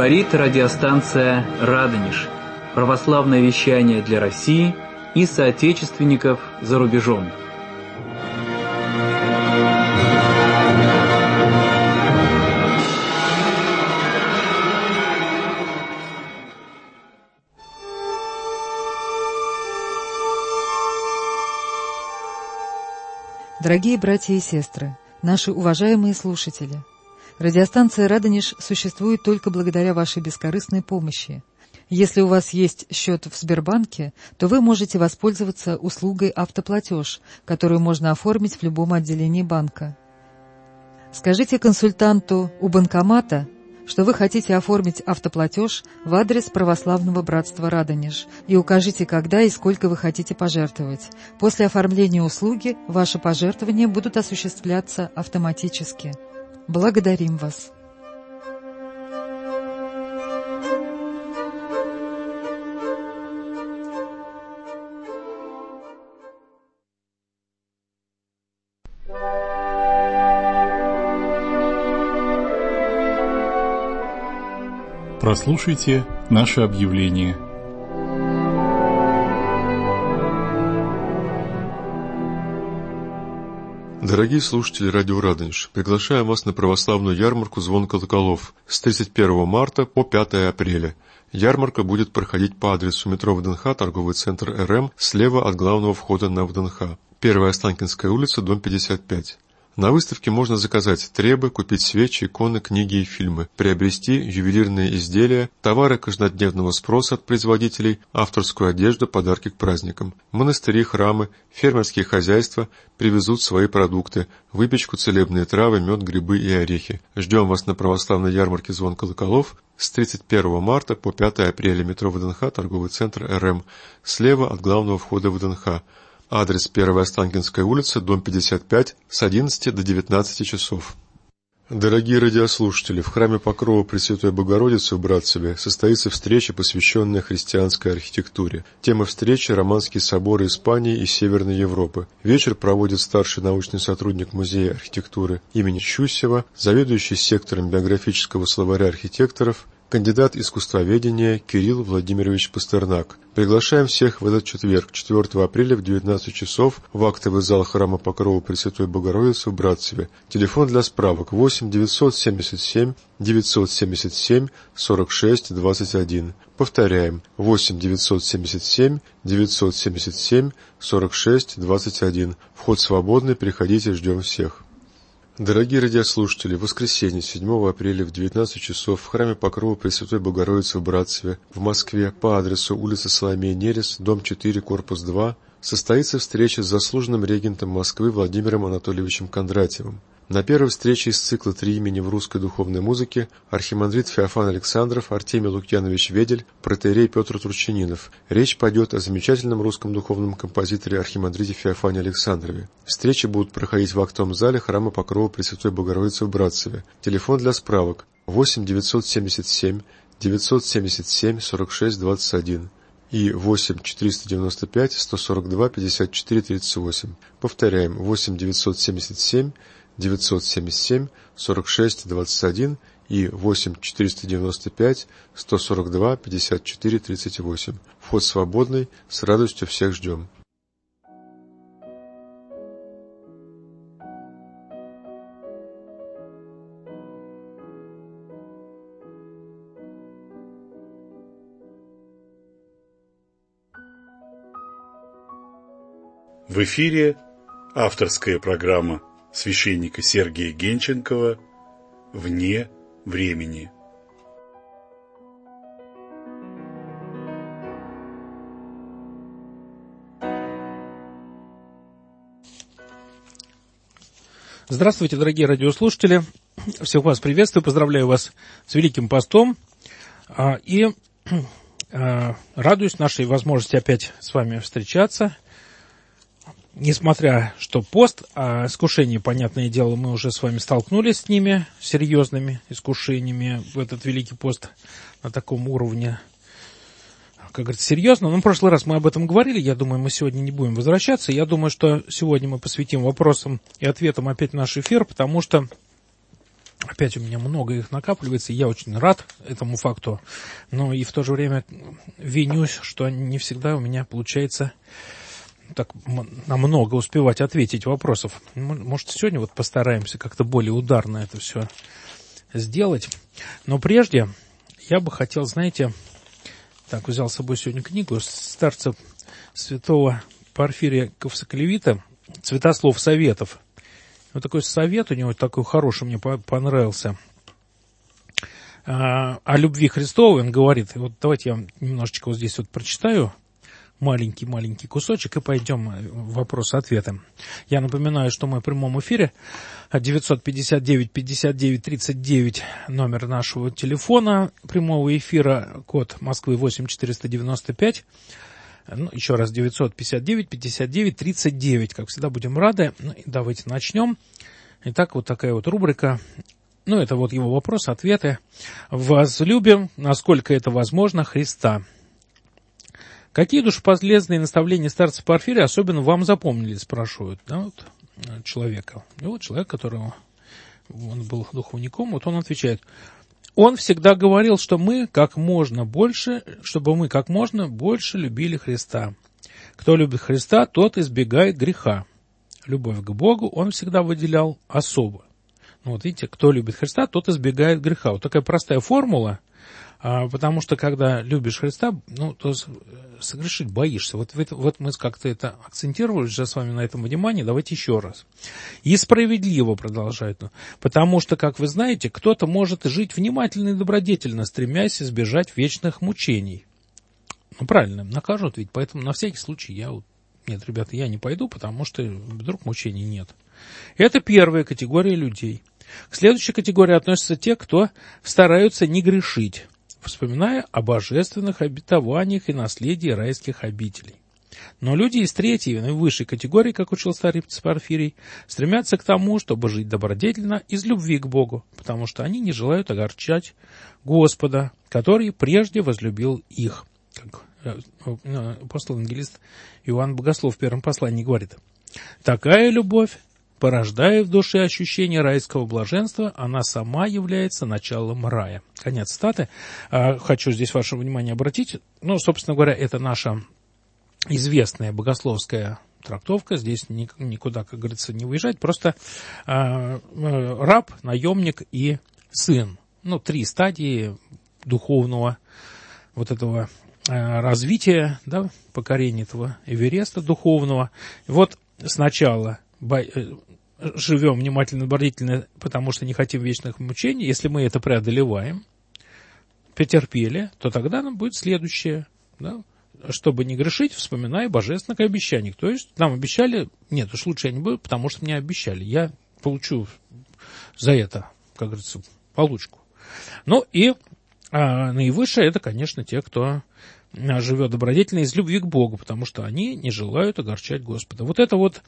Говорит радиостанция «Радонеж». Православное вещание для России и соотечественников за рубежом. Дорогие братья и сестры, наши уважаемые слушатели, радиостанция «Радонеж» существует только благодаря вашей бескорыстной помощи. Если у вас есть счет в Сбербанке, то вы можете воспользоваться услугой «Автоплатеж», которую можно оформить в любом отделении банка. Скажите консультанту у банкомата, что вы хотите оформить автоплатеж в адрес Православного братства «Радонеж», и укажите, когда и сколько вы хотите пожертвовать. После оформления услуги ваши пожертвования будут осуществляться автоматически. Благодарим вас. Прослушайте наше объявление. Дорогие слушатели радио «Радонеж», приглашаем вас на православную ярмарку «Звон колоколов» с 31 марта по 5 апреля. Ярмарка будет проходить по адресу метро ВДНХ, торговый центр РМ, слева от главного входа на ВДНХ. 1 Останкинская улица, дом 55. На выставке можно заказать требы, купить свечи, иконы, книги и фильмы, приобрести ювелирные изделия, товары каждодневного спроса от производителей, авторскую одежду, подарки к праздникам. Монастыри, храмы, фермерские хозяйства привезут свои продукты, выпечку, целебные травы, мед, грибы и орехи. Ждем вас на православной ярмарке «Звон колоколов» с 31 марта по 5 апреля, метро ВДНХ, торговый центр РМ, слева от главного входа в ВДНХ. Адрес 1 Останкинская улица, дом 55, с 11 до 19 часов. Дорогие радиослушатели, в храме Покрова Пресвятой Богородицы в Братцеве состоится встреча, посвященная христианской архитектуре. Тема встречи – романские соборы Испании и Северной Европы. Вечер проводит старший научный сотрудник Музея архитектуры имени Щусева, заведующий сектором биографического словаря архитекторов, кандидат искусствоведения Кирилл Владимирович Пастернак. Приглашаем всех в этот четверг, 4 апреля в 19 часов в актовый зал храма Покрова Пресвятой Богородицы в Братцеве. Телефон для справок 8 977 977 46 21. Повторяем, 8 977 977 46 21. Вход свободный, приходите, ждем всех. Дорогие радиослушатели, в воскресенье, 7 апреля в 19 часов в храме Покрова Пресвятой Богородицы в Братцеве, в Москве, по адресу улица Соломея Нерес, дом 4, корпус 2, состоится встреча с заслуженным регентом Москвы Владимиром Анатольевичем Кондратьевым. На первой встрече из цикла «Три имени в русской духовной музыке» архимандрит Феофан Александров, Артемий Лукьянович Ведель, протоиерей Петр Турчининов. Речь пойдет о замечательном русском духовном композиторе архимандрите Феофане Александрове. Встречи будут проходить в актовом зале храма Покрова Пресвятой Богородицы в Братцеве. Телефон для справок 8 977 977 46 21 и 8 495 142 54 38. Повторяем, 8 977 977 46 21 и 8 495 142 54 38. Вход свободный, с радостью всех ждем. В эфире авторская программа священника Сергия Генченкова «Вне времени». Здравствуйте, дорогие радиослушатели. Всех вас приветствую, поздравляю вас с Великим постом и радуюсь нашей возможности опять с вами встречаться. Несмотря что пост, а искушения, понятное дело, мы уже с вами столкнулись с ними, серьезными искушениями в этот Великий пост на таком уровне, как говорится, серьезно. Но в прошлый раз мы об этом говорили, я думаю, мы сегодня не будем возвращаться. Я думаю, что сегодня мы посвятим вопросам и ответам опять наш эфир, потому что Опять у меня много их накапливается, и я очень рад этому факту, но и в то же время винюсь, что не всегда у меня получается так намного успевать ответить вопросов. Может, сегодня вот постараемся как-то более ударно это все сделать. Но прежде я бы хотел, знаете, так, взял с собой сегодня книгу старца святого Порфирия Кавсоколевита «Цветослов советов». Вот такой совет у него, такой хороший, мне понравился. О любви Христовой он говорит. Вот давайте я вам немножечко вот здесь вот прочитаю. Маленький кусочек, и пойдем в вопросы-ответы. Я напоминаю, что мы в прямом эфире. 959-59-39 номер нашего телефона прямого эфира, код Москвы 8495. Ну, еще раз, 959-59-39. Как всегда, будем рады. Ну, давайте начнем. Итак, вот такая вот рубрика. Ну, это вот его вопросы, ответы. Возлюбим, насколько это возможно, Христа. Какие душеполезные наставления старца Порфирия особенно вам запомнились, спрашивают, да, вот, человека. И вот человек, которого он был духовником, вот он отвечает. Он всегда говорил, что чтобы мы как можно больше любили Христа. Кто любит Христа, тот избегает греха. Любовь к Богу он всегда выделял особо. Ну, вот видите, кто любит Христа, тот избегает греха. Вот такая простая формула, потому что когда любишь Христа, ну, то согрешить боишься. Вот мы как-то это акцентировали уже с вами на этом внимании. Давайте еще раз. И справедливо продолжает. Потому что, как вы знаете, кто-то может жить внимательно и добродетельно, стремясь избежать вечных мучений. Ну, правильно, накажут ведь. Поэтому на всякий случай нет, ребята, я не пойду, потому что вдруг мучений нет. Это первая категория людей. К следующей категории относятся те, кто стараются не грешить, вспоминая о божественных обетованиях и наследии райских обителей. Но люди из третьей, высшей категории, как учил старец Порфирий, стремятся к тому, чтобы жить добродетельно из любви к Богу, потому что они не желают огорчать Господа, который прежде возлюбил их. Как апостол-евангелист Иоанн Богослов в первом послании говорит: «Такая любовь порождая в душе ощущение райского блаженства, она сама является началом рая». Конец цитаты. Хочу здесь ваше внимание обратить. Ну, собственно говоря, это наша известная богословская трактовка. Здесь никуда, как говорится, не выезжать. Просто раб, наемник и сын. Ну, 3 стадии духовного вот этого развития, да, покорения этого Эвереста духовного. Вот сначала живем внимательно, добродетельно, потому что не хотим вечных мучений. Если мы это преодолеваем, претерпели, то тогда нам будет следующее. Да? Чтобы не грешить, вспоминая божественных обещаний. То есть нам обещали, нет, уж лучше я не буду, потому что мне обещали. Я получу за это, как говорится, получку. Ну и наивысшее, это, конечно, те, кто живет добродетельно из любви к Богу, потому что они не желают огорчать Господа. Вот это вот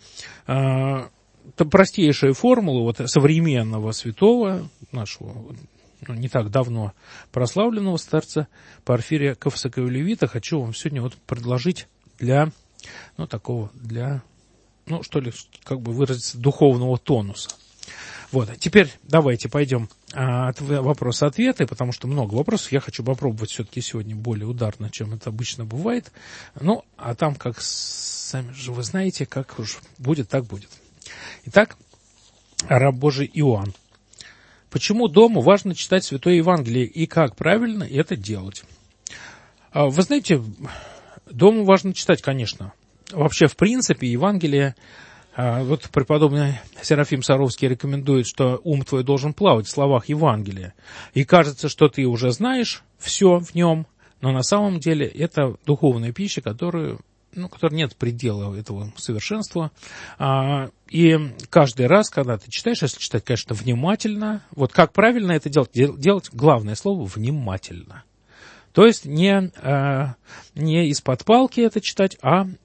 простейшая формула вот современного святого, нашего не так давно прославленного старца Порфирия Кавсоколевита, хочу вам сегодня вот предложить для как бы выразиться, духовного тонуса. Вот, теперь давайте пойдем от вопроса-ответы, потому что много вопросов. Я хочу попробовать все-таки сегодня более ударно, чем это обычно бывает. Ну, а там, как сами же вы знаете, как уж будет, так будет. Итак, раб Божий Иоанн. Почему дому важно читать Святое Евангелие и как правильно это делать? Вы знаете, дому важно читать, конечно. Вообще, в принципе, Евангелие. Вот преподобный Серафим Саровский рекомендует, что ум твой должен плавать в словах Евангелия. И кажется, что ты уже знаешь все в нем, но на самом деле это духовная пища, которой нет предела этого совершенства. И каждый раз, когда ты читаешь, если читать, конечно, внимательно, вот как правильно это делать? Делать главное слово «внимательно». То есть не из-под палки это читать,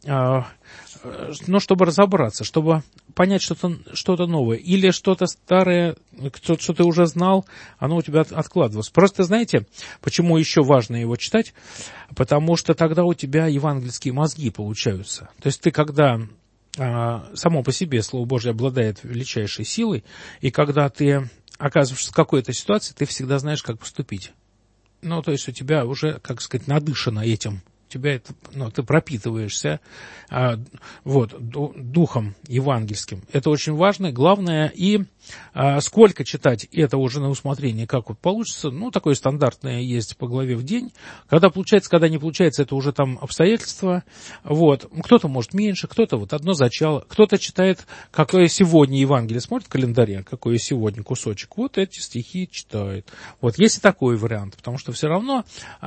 чтобы разобраться, чтобы понять что-то новое. Или что-то старое, что ты уже знал, оно у тебя откладывалось. Просто знаете, почему еще важно его читать? Потому что тогда у тебя евангельские мозги получаются. То есть ты, когда само по себе Слово Божье обладает величайшей силой, и когда ты оказываешься в какой-то ситуации, ты всегда знаешь, как поступить. Ну, то есть у тебя уже, как сказать, надышано этим. Тебя это, ну, ты пропитываешься духом евангельским. Это очень важно, главное. И сколько читать, это уже на усмотрение, как вот получится. Ну, такое стандартное есть по главе в день. Когда получается, когда не получается, это уже там обстоятельства. Вот. Кто-то может меньше, кто-то вот одно зачало. Кто-то читает, какое сегодня Евангелие, смотрит в календаре, какой сегодня кусочек. Вот эти стихи читает. Вот есть и такой вариант, потому что все равно...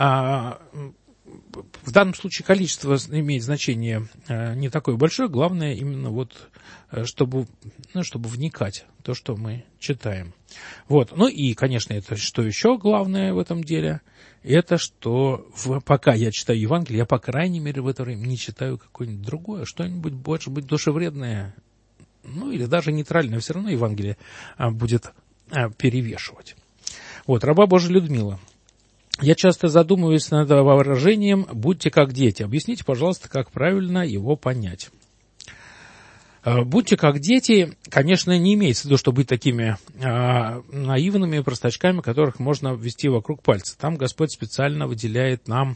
В данном случае количество имеет значение не такое большое, главное именно вот, чтобы вникать в то, что мы читаем. Вот. Ну и, конечно, это что еще главное в этом деле, это что пока я читаю Евангелие, я, по крайней мере, в это время не читаю какое-нибудь другое, что-нибудь больше быть душевредное, ну или даже нейтральное, все равно Евангелие будет перевешивать. Вот, раба Божия Людмила. Я часто задумываюсь над выражением «будьте как дети». Объясните, пожалуйста, как правильно его понять. «Будьте как дети», конечно, не имеется в виду, что быть такими наивными простачками, которых можно ввести вокруг пальца. Там Господь специально выделяет нам,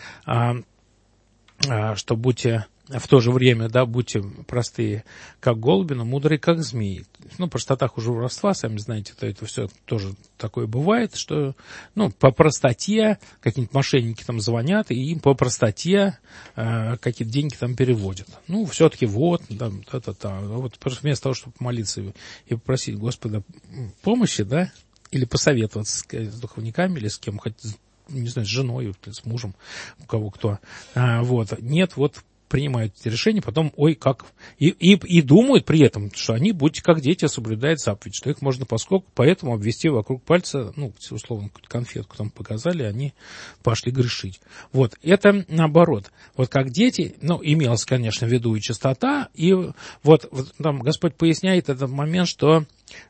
что будьте... В то же время, да, будьте простые, как голуби, но мудрые, как змеи. Ну, простота хуже сами знаете, это все тоже такое бывает, что, ну, по простоте какие-нибудь мошенники там звонят, и им по простоте какие-то деньги там переводят. Ну, все-таки вот, да, вот вместо того, чтобы молиться и попросить Господа помощи, да, или посоветоваться с духовниками, или с кем, хоть, не знаю, с женой, с мужем, у кого кто, вот, нет, вот, принимают эти решения, потом, ой, как... И думают при этом, что они, будьте как дети, соблюдают заповедь, что их можно поэтому обвести вокруг пальца, ну, условно, какую-то конфетку там показали, они пошли грешить. Вот, это наоборот. Вот как дети, ну, имелось, конечно, в виду и чистота, и вот там Господь поясняет этот момент, что...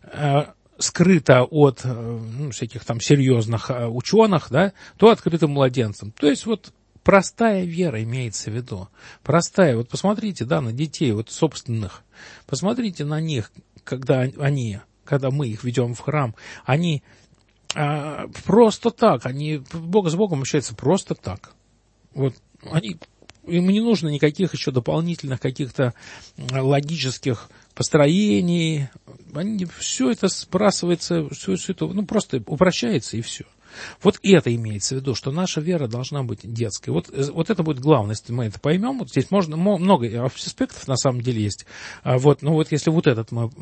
скрыто от всяких там серьезных ученых, да, то открыто младенцам. То есть вот простая вера имеется в виду. Простая. Вот посмотрите, да, на детей, вот собственных. Посмотрите на них, когда мы их ведем в храм, они просто так, они с Богом общаются просто так. Вот им не нужно никаких еще дополнительных каких-то логических построений. Все это сбрасывается, все это, ну, просто упрощается и все. Вот это имеется в виду, что наша вера должна быть детской. Вот это будет главное, если мы это поймем. Вот здесь можно много аспектов на самом деле есть. Вот, но вот если вот этот мы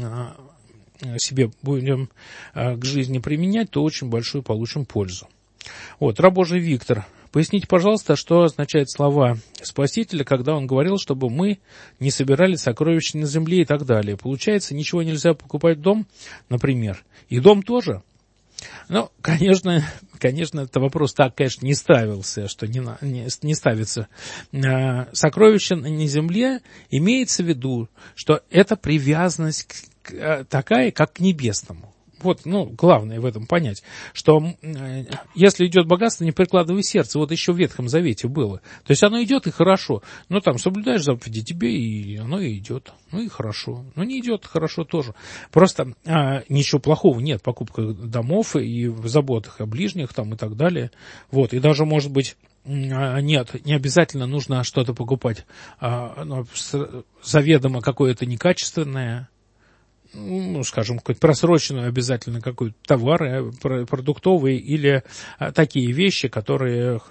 себе будем к жизни применять, то очень большую получим пользу. Вот, раб Божий Виктор. Поясните, пожалуйста, что означают слова Спасителя, когда он говорил, чтобы мы не собирали сокровища на земле и так далее. Получается, ничего нельзя покупать дом, например, и дом тоже. Ну, конечно, этот вопрос так, конечно, не ставился, что не ставится. Сокровище на земле имеется в виду, что это привязанность такая, как к небесному. Вот, ну, главное в этом понять, что если идет богатство, не прикладывай сердце. Вот еще в Ветхом Завете было. То есть оно идет и хорошо. Ну, там, соблюдаешь заповеди, тебе и оно и идет. Ну, и хорошо. Но не идет, хорошо тоже. Просто ничего плохого нет. Покупка домов и в заботах о ближних там и так далее. Вот, и даже, может быть, нет, не обязательно нужно что-то покупать заведомо какое-то некачественное, ну, скажем, какой-то просроченный обязательно какой-то товар продуктовый или такие вещи, которых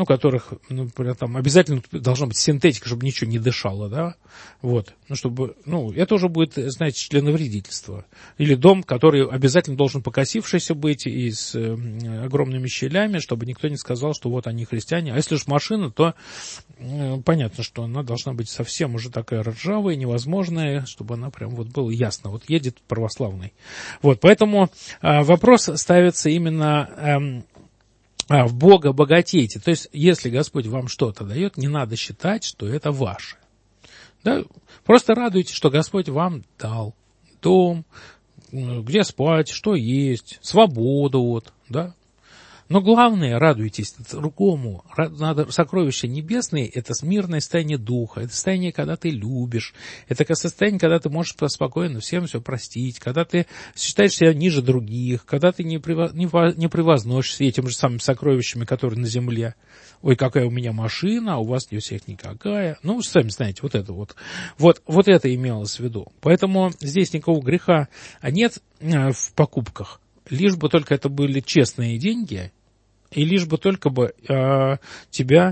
там обязательно должна быть синтетика, чтобы ничего не дышало, да, вот, это уже будет, знаете, членовредительство. Или дом, который обязательно должен покосившийся быть и с огромными щелями, чтобы никто не сказал, что вот они христиане. А если уж машина, то понятно, что она должна быть совсем уже такая ржавая, невозможная, чтобы она прям вот было ясно, вот едет православный. Вот, поэтому вопрос ставится именно... в Бога богатейте. То есть, если Господь вам что-то дает, не надо считать, что это ваше. Да? Просто радуйтесь, что Господь вам дал дом, где спать, что есть, свободу, вот, да? Но главное, радуйтесь другому. Надо, сокровища небесные — это мирное состояние духа, это состояние, когда ты любишь, это состояние, когда ты можешь спокойно всем все простить, когда ты считаешь себя ниже других, когда ты не превозносишься этими же самыми сокровищами, которые на земле. Ой, какая у меня машина, а у вас не у всех никакая. Ну, вы сами знаете, вот это вот. Вот это имелось в виду. Поэтому здесь никакого греха нет в покупках. Лишь бы только это были честные деньги, и лишь бы только бы тебя,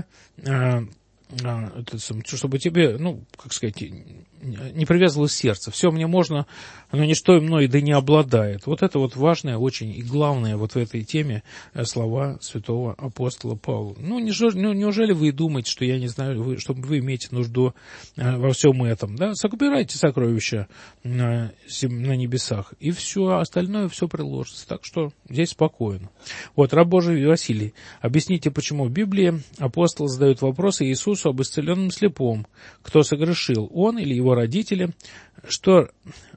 чтобы тебе, ну, как сказать, не привязывалось сердце. Все мне можно, но ничто мной да не обладает. Вот это вот важное очень и главное вот в этой теме слова святого апостола Павла. Неужели вы думаете, что я не знаю, что вы имеете нужду во всем этом? Да? Собирайте сокровища на небесах, и все, остальное все приложится. Так что здесь спокойно. Вот, раб Божий Василий, объясните, почему в Библии апостол задает вопросы Иисусу об исцеленном слепом. Кто согрешил, он или его родители, что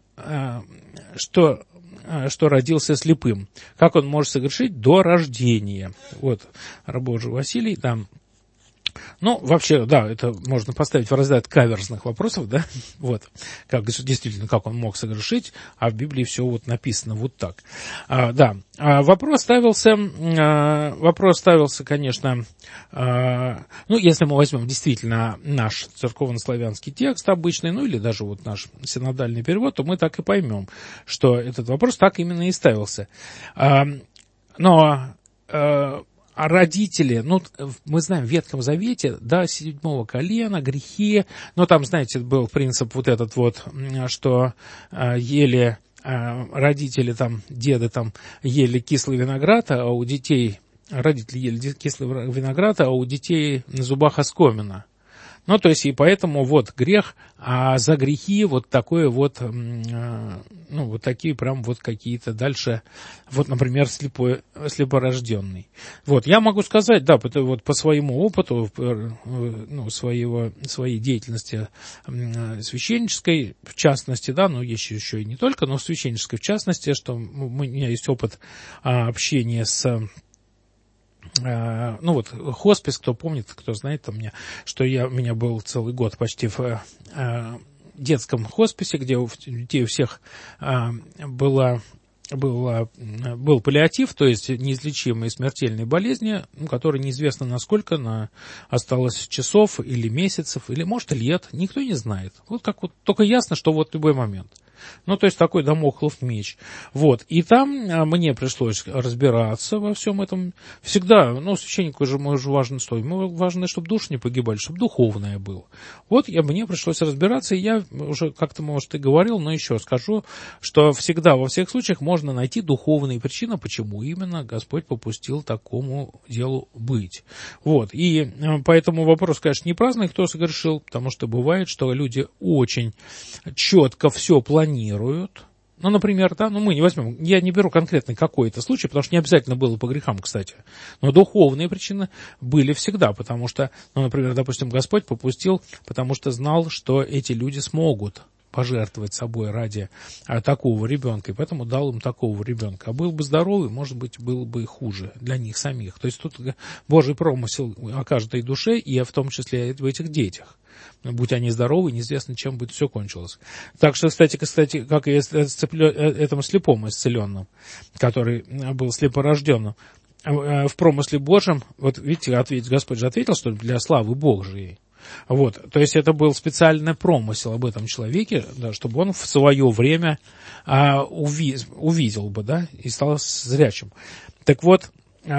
родился слепым? Как он может согрешить до рождения? Вот, раб Божий Василий, там. Ну, вообще, да, это можно поставить в разряд каверзных вопросов, да, вот, действительно, как он мог согрешить, а в Библии все вот написано вот так. Вопрос ставился, конечно, если мы возьмем действительно наш церковно-славянский текст обычный, ну, или даже вот наш синодальный перевод, то мы так и поймем, что этот вопрос так именно и ставился. А родители, мы знаем, в Ветхом Завете, да, 7-го колена, грехи, но там, знаете, был принцип вот этот вот, что ели родители, там, деды там ели кислый виноград, а у детей, родители ели кислый виноград, а у детей на зубах оскомина. Ну, то есть, и поэтому вот грех, а за грехи вот такое вот, вот такие прям вот какие-то дальше, вот, например, слепорожденный. Вот, я могу сказать, да, вот по своему опыту, своей деятельности священнической, в частности, да, есть еще и не только, но священнической в частности, что у меня есть опыт общения с... хоспис, кто помнит, кто знает, у меня был целый год почти в детском хосписе, где у детей у всех был паллиатив, то есть неизлечимые смертельные болезни, которые неизвестно насколько осталось часов или месяцев, или, может, лет, никто не знает. Вот как вот, только ясно, что вот любой момент. То есть такой дамоклов меч. Вот. И там мне пришлось разбираться во всем этом. Всегда, священнику же важно что? Ему важно, чтобы души не погибали, чтобы духовное было. Вот мне пришлось разбираться, и я уже как-то, может, и говорил, но еще скажу, что всегда, во всех случаях можно найти духовные причины, почему именно Господь попустил такому делу быть. Вот. И поэтому вопрос, конечно, не праздный, кто согрешил, потому что бывает, что люди очень четко все планируют. Например, да, мы не возьмем, я не беру конкретный какой-то случай, потому что не обязательно было по грехам, кстати. Но духовные причины были всегда, потому что, например, допустим, Господь попустил, потому что знал, что эти люди смогут пожертвовать собой ради такого ребенка, и поэтому дал им такого ребенка. А был бы здоровый, может быть, было бы хуже для них самих. То есть тут Божий промысел о каждой душе, и в том числе в этих детях. Будь они здоровы, неизвестно, чем бы все кончилось. Так что, кстати, как и этому слепому исцеленному, который был слепорожденным, в промысле Божьем, вот видите, Господь же ответил, что для славы Божией. Вот, то есть это был специальный промысел об этом человеке, да, чтобы он в свое время увидел бы, да, и стал зрячим. Так вот,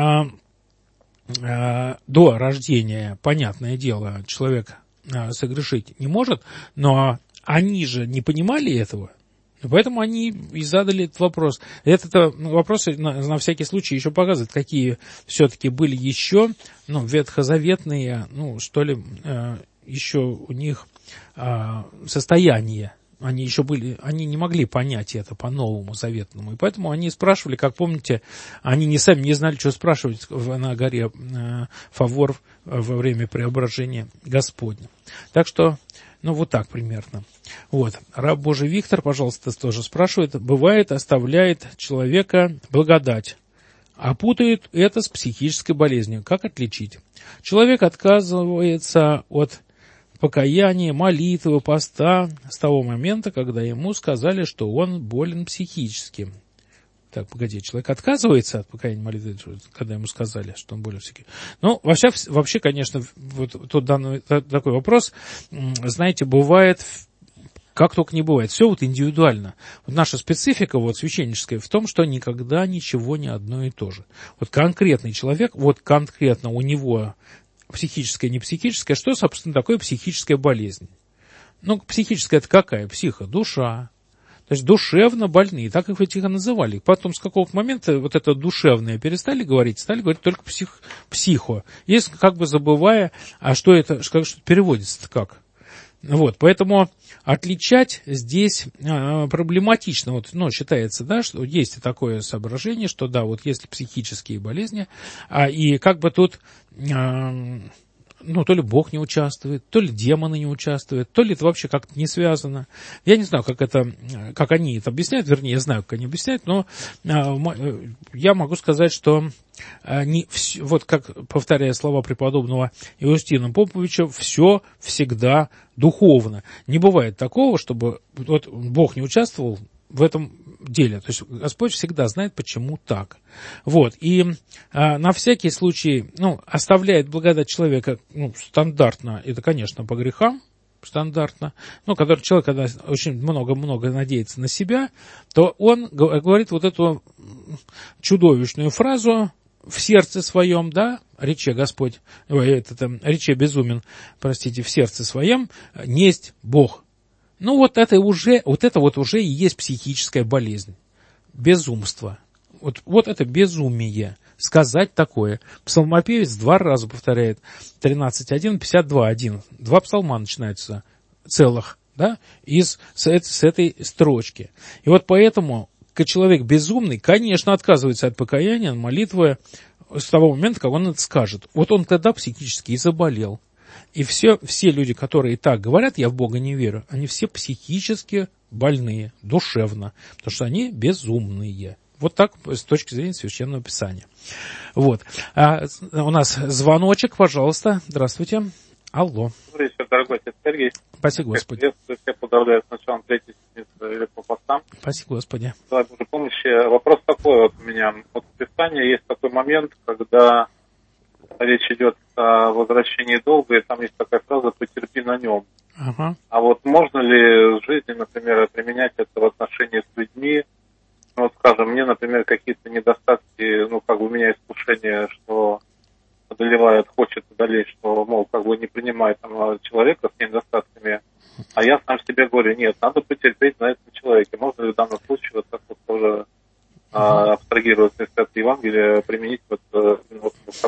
до рождения, понятное дело, человек согрешить не может, но они же не понимали этого, поэтому они и задали этот вопрос. Этот вопрос на всякий случай еще показывает, какие все-таки были еще, ветхозаветные, еще у них состояние. Они не могли понять это по Новому Заветному. И поэтому они спрашивали, как помните, они сами не знали, что спрашивать на горе Фавор во время преображения Господня. Так что, вот так примерно. Вот. Раб Божий Виктор, пожалуйста, тоже спрашивает, бывает, оставляет человека благодать, а путают это с психической болезнью. Как отличить? Человек отказывается от покаяния, молитвы, поста с того момента, когда ему сказали, что он болен психически. Так, погоди, человек отказывается от покаяния, молитвы, когда ему сказали, что он болен психически. Ну, вообще, конечно, вот тут данный такой вопрос, знаете, бывает, как только не бывает. Все вот индивидуально. Вот наша специфика вот священническая в том, что никогда ничего не одно и то же. Вот конкретный человек, вот конкретно у него психическая, не психическая, что, собственно, такое психическая болезнь? Ну, психическая это какая? Психо, душа. То есть душевно больные, так их и называли. Потом с какого-то момента вот это душевное перестали говорить, стали говорить только психо. Есть как бы забывая, а что это, что переводится-то как? Вот, поэтому отличать здесь проблематично. Вот, ну, считается, да, что есть такое соображение, что да, вот если психические болезни, и как бы тут, ну, то ли Бог не участвует, то ли демоны не участвуют, то ли это вообще как-то не связано. Я не знаю, как они это объясняют, вернее, я знаю, как они объясняют, но я могу сказать, что вот как, повторяя слова преподобного Иустина Поповича, все всегда духовно. Не бывает такого, чтобы вот Бог не участвовал в этом деле. То есть Господь всегда знает, почему так. Вот. И на всякий случай, ну, оставляет благодать человека, ну, стандартно, это, конечно, по грехам, стандартно, ну, который человек, когда очень много-много надеется на себя, то он говорит вот эту чудовищную фразу в сердце своем, да, рече Господь, рече безумен, простите, в сердце своем несть Бог. Ну, вот это уже и есть психическая болезнь, безумство. Вот это безумие, сказать такое. Псалмопевец 2 раза повторяет, 13.1, 52.1. 2 псалма начинаются целых, да, с этой строчки. И вот поэтому человек безумный, конечно, отказывается от покаяния, молитвы с того момента, как он это скажет. Вот он тогда психически и заболел. И все люди, которые так говорят, я в Бога не верю, они все психически больные, душевно, потому что они безумные. Вот так с точки зрения Священного Писания. Вот. У нас звоночек, пожалуйста. Здравствуйте. Алло. Добрый вечер, дорогой отец Сергей. Спасибо, Господи. Приветствую всех, поздравляю с началом 3-й седмицы или по постам. Спасибо, Господи. Дай Божьей помощи. Вопрос такой вот у меня. Вот в Писании есть такой момент, когда речь идет о возвращении долга, и там есть такая фраза «потерпи на нем». Ага. А вот можно ли в жизни, например, применять это в отношении с людьми? Ну, вот, скажем, мне, например, какие-то недостатки, ну, как бы у меня искушение, что одолевает, хочет одолеть, что, мол, как бы не принимает там человека с недостатками, а я сам себе говорю, нет, надо потерпеть на этом человеке. Можно ли в данном случае вот так вот тоже абстрагироваться от Евангелия, применить вот в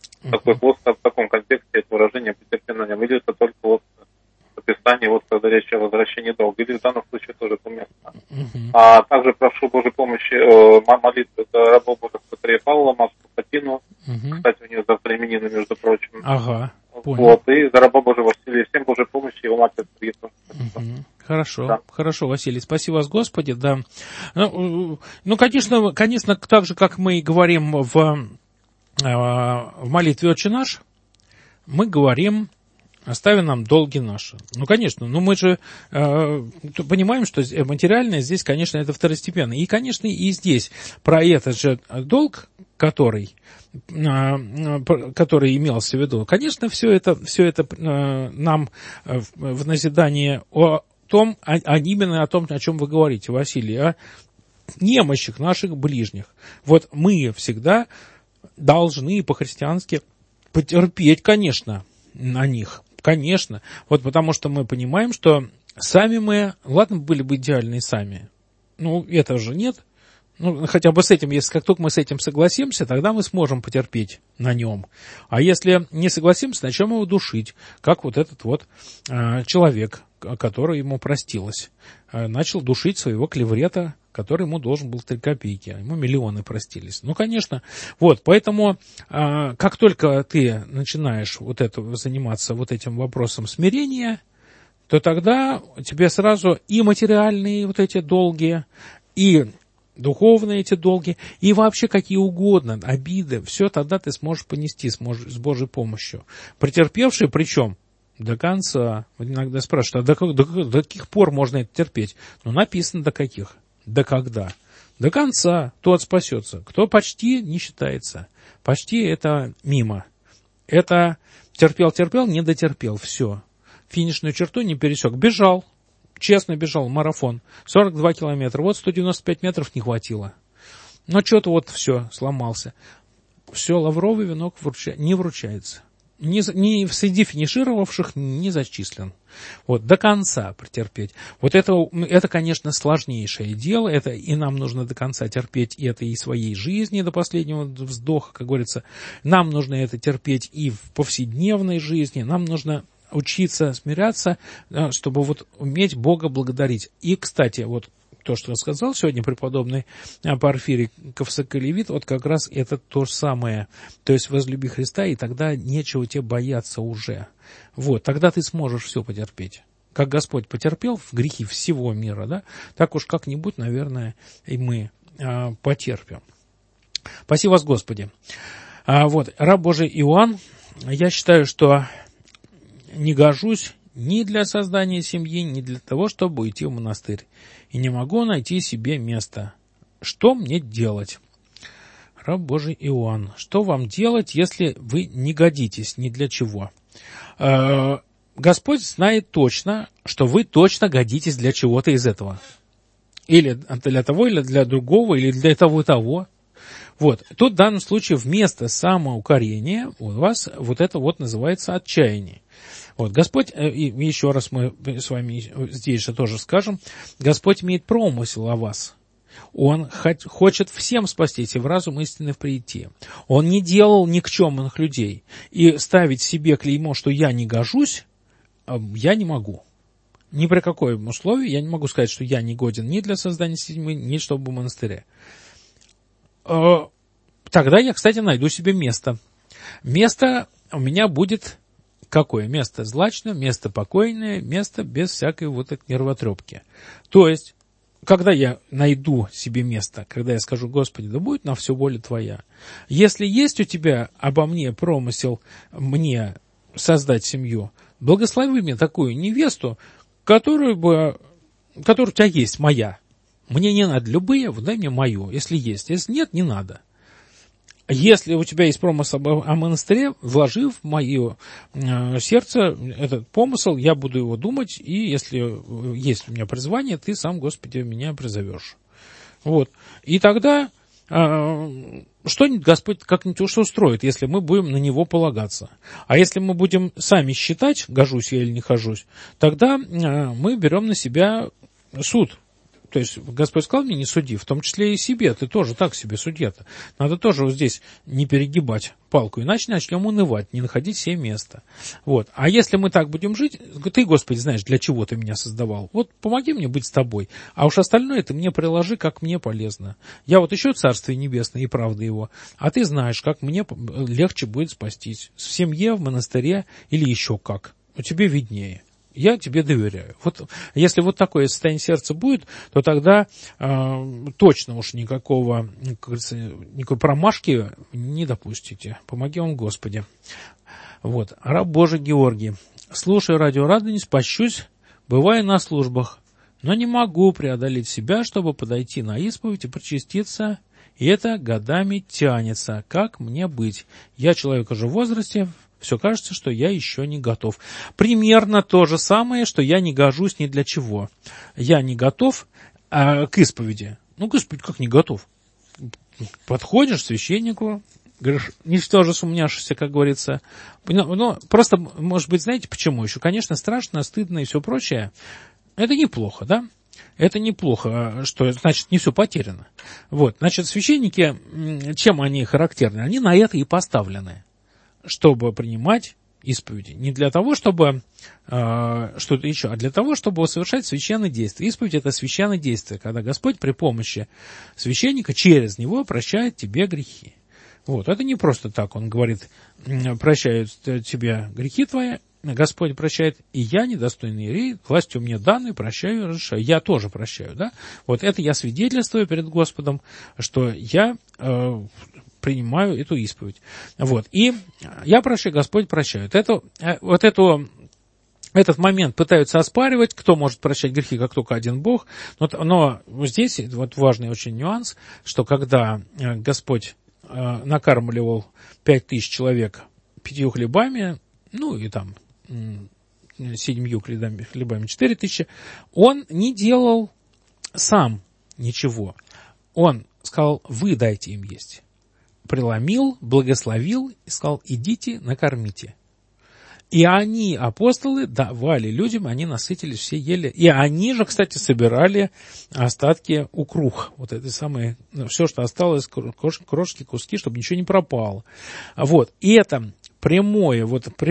таком контексте это выражение «потерпи на нем», или это только вот в описании, вот когда речь о возвращении долга, или в данном случае тоже это уместно. А также прошу Божьей помощи молитвы за раба Божьего Патрея Павла, Маску Фатину, кстати, у нее завтра именины, между прочим. Ага, понял. Вот, и за раба Божьего Василия, всем Божьей помощи, его матери Сергея. Хорошо, да. Хорошо, Василий, спасибо вас, Господи, да. Ну, конечно, так же, как мы говорим в молитве «Отче наш», мы говорим «Остави нам долги наши». Ну, конечно, мы же понимаем, что материальное здесь, конечно, это второстепенно. И, конечно, и здесь про этот же долг, который имелся в виду, конечно, все это нам в назидание именно о том, о чем вы говорите, Василий, о немощах наших ближних. Вот мы всегда должны по-христиански потерпеть, конечно, на них. Конечно. Вот потому что мы понимаем, что сами мы, ладно, были бы идеальны сами. Ну, этого же нет. Ну, хотя бы с этим, если как только мы с этим согласимся, тогда мы сможем потерпеть на нем. А если не согласимся, начнем его душить, как вот этот вот человек, который ему простилось. Начал душить своего клеврета, который ему должен был 3 копейки, а ему миллионы простились. Ну, конечно. Вот, поэтому, как только ты начинаешь заниматься вот этим вопросом смирения, то тогда тебе сразу и материальные вот эти долги, и духовные эти долги и вообще какие угодно, обиды, все тогда ты сможешь понести с Божьей помощью. Претерпевший причем до конца. Иногда спрашивают, а до каких пор можно это терпеть? Ну, написано до каких, до когда. До конца тот спасется. Кто почти, не считается. Почти это мимо. Это терпел, не дотерпел, все. Финишную черту не пересек. Бежал. Честно бежал, марафон, 42 километра, вот 195 метров не хватило. Но что-то вот все, сломался. Все, лавровый венок не вручается. Ни среди финишировавших не зачислен. Вот, до конца претерпеть. Вот это, конечно, сложнейшее дело, это и нам нужно до конца терпеть и это и своей жизни до последнего вздоха, как говорится. Нам нужно это терпеть и в повседневной жизни, нам нужно учиться смиряться, чтобы вот уметь Бога благодарить. И, кстати, вот то, что сказал сегодня преподобный Порфирий Ковсоколевит, вот как раз это то же самое. То есть возлюби Христа, и тогда нечего тебе бояться уже. Вот, тогда ты сможешь все потерпеть. Как Господь потерпел в грехи всего мира, да, так уж как-нибудь, наверное, и мы потерпим. Спаси вас, Господи. Вот, раб Божий Иоанн, я считаю, что не гожусь ни для создания семьи, ни для того, чтобы уйти в монастырь. И не могу найти себе места. Что мне делать? Раб Божий Иоанн. Что вам делать, если вы не годитесь ни для чего? Господь знает точно, что вы точно годитесь для чего-то из этого. Или для того, или для другого, или для того и того. Вот. Тут в данном случае вместо самоукорения у вас вот это вот называется отчаяние. Вот, Господь, и еще раз мы с вами здесь же тоже скажем, Господь имеет промысел о вас. Он хочет всем спастись и в разум истины прийти. Он не делал никчемных людей. И ставить себе клеймо, что я не гожусь, я не могу. Ни при каком условии я не могу сказать, что я не годен ни для создания семьи, ни чтобы в монастыре. Тогда я, кстати, найду себе место. Место у меня будет... Какое место? Злачное, место покойное, место без всякой вот этой нервотрепки. То есть, когда я найду себе место, когда я скажу, Господи, да будет на все воля Твоя. Если есть у Тебя обо мне промысел мне создать семью, благослови мне такую невесту, которая у тебя есть моя. Мне не надо любые, дай мне мою, если есть. Если нет, не надо. Если у тебя есть промысел о монастыре, вложи в мое сердце этот помысел, я буду его думать, и если есть у меня призвание, ты сам, Господи, меня призовешь. Вот. И тогда что-нибудь Господь как-нибудь уж устроит, если мы будем на Него полагаться. А если мы будем сами считать, гожусь я или не хожусь, тогда мы берем на себя суд. То есть Господь сказал мне, не суди, в том числе и себе, ты тоже так себе судья-то. Надо тоже вот здесь не перегибать палку, иначе начнем унывать, не находить себе места. Вот. А если мы так будем жить, ты, Господи, знаешь, для чего ты меня создавал, вот помоги мне быть с тобой, а уж остальное ты мне приложи, как мне полезно. Я вот ищу Царствие Небесное и правды его, а ты знаешь, как мне легче будет спастись, в семье, в монастыре или еще как, тебе виднее. Я тебе доверяю. Вот, если вот такое состояние сердца будет, то тогда точно уж никакого, как говорится, никакой промашки не допустите. Помоги вам, Господи. Вот. Раб Божий Георгий. Слушаю радио Радонежь, пощусь, бываю на службах, но не могу преодолеть себя, чтобы подойти на исповедь и причаститься, и это годами тянется. Как мне быть? Я человек уже в возрасте, все кажется, что я еще не готов. Примерно то же самое, что я не гожусь ни для чего. Я не готов к исповеди. Ну, к исповеди как не готов? Подходишь к священнику, говоришь, ничтоже сумняшься, как говорится. Но просто, может быть, знаете почему еще? Конечно, страшно, стыдно и все прочее. Это неплохо, да? Это неплохо, что значит не все потеряно. Вот, значит, священники, чем они характерны? Они на это и поставлены, чтобы принимать исповеди. Не для того, чтобы что-то еще, а для того, чтобы совершать священные действия. Исповедь – это священное действие, когда Господь при помощи священника через него прощает тебе грехи. Вот, это не просто так, он говорит, прощают тебе грехи твои, Господь прощает, и я, недостойный еврей, властью мне данной, прощаю и разрешаю. Я тоже прощаю, да? Вот это я свидетельствую перед Господом, что я принимаю эту исповедь. Вот. И я прощаю, Господь прощает. Этот момент пытаются оспаривать, кто может прощать грехи, как только один Бог. Но здесь вот важный очень нюанс, что когда Господь накармливал 5000 человек 5 хлебами, ну и там 7 хлебами 4000, он не делал сам ничего. Он сказал: вы дайте им есть. Преломил, благословил и сказал: идите, накормите. И они, апостолы, давали людям, они насытились, все ели. И они же, кстати, собирали остатки укрух. Вот это самое, все, что осталось, крошки, куски, чтобы ничего не пропало. Вот. И это прямое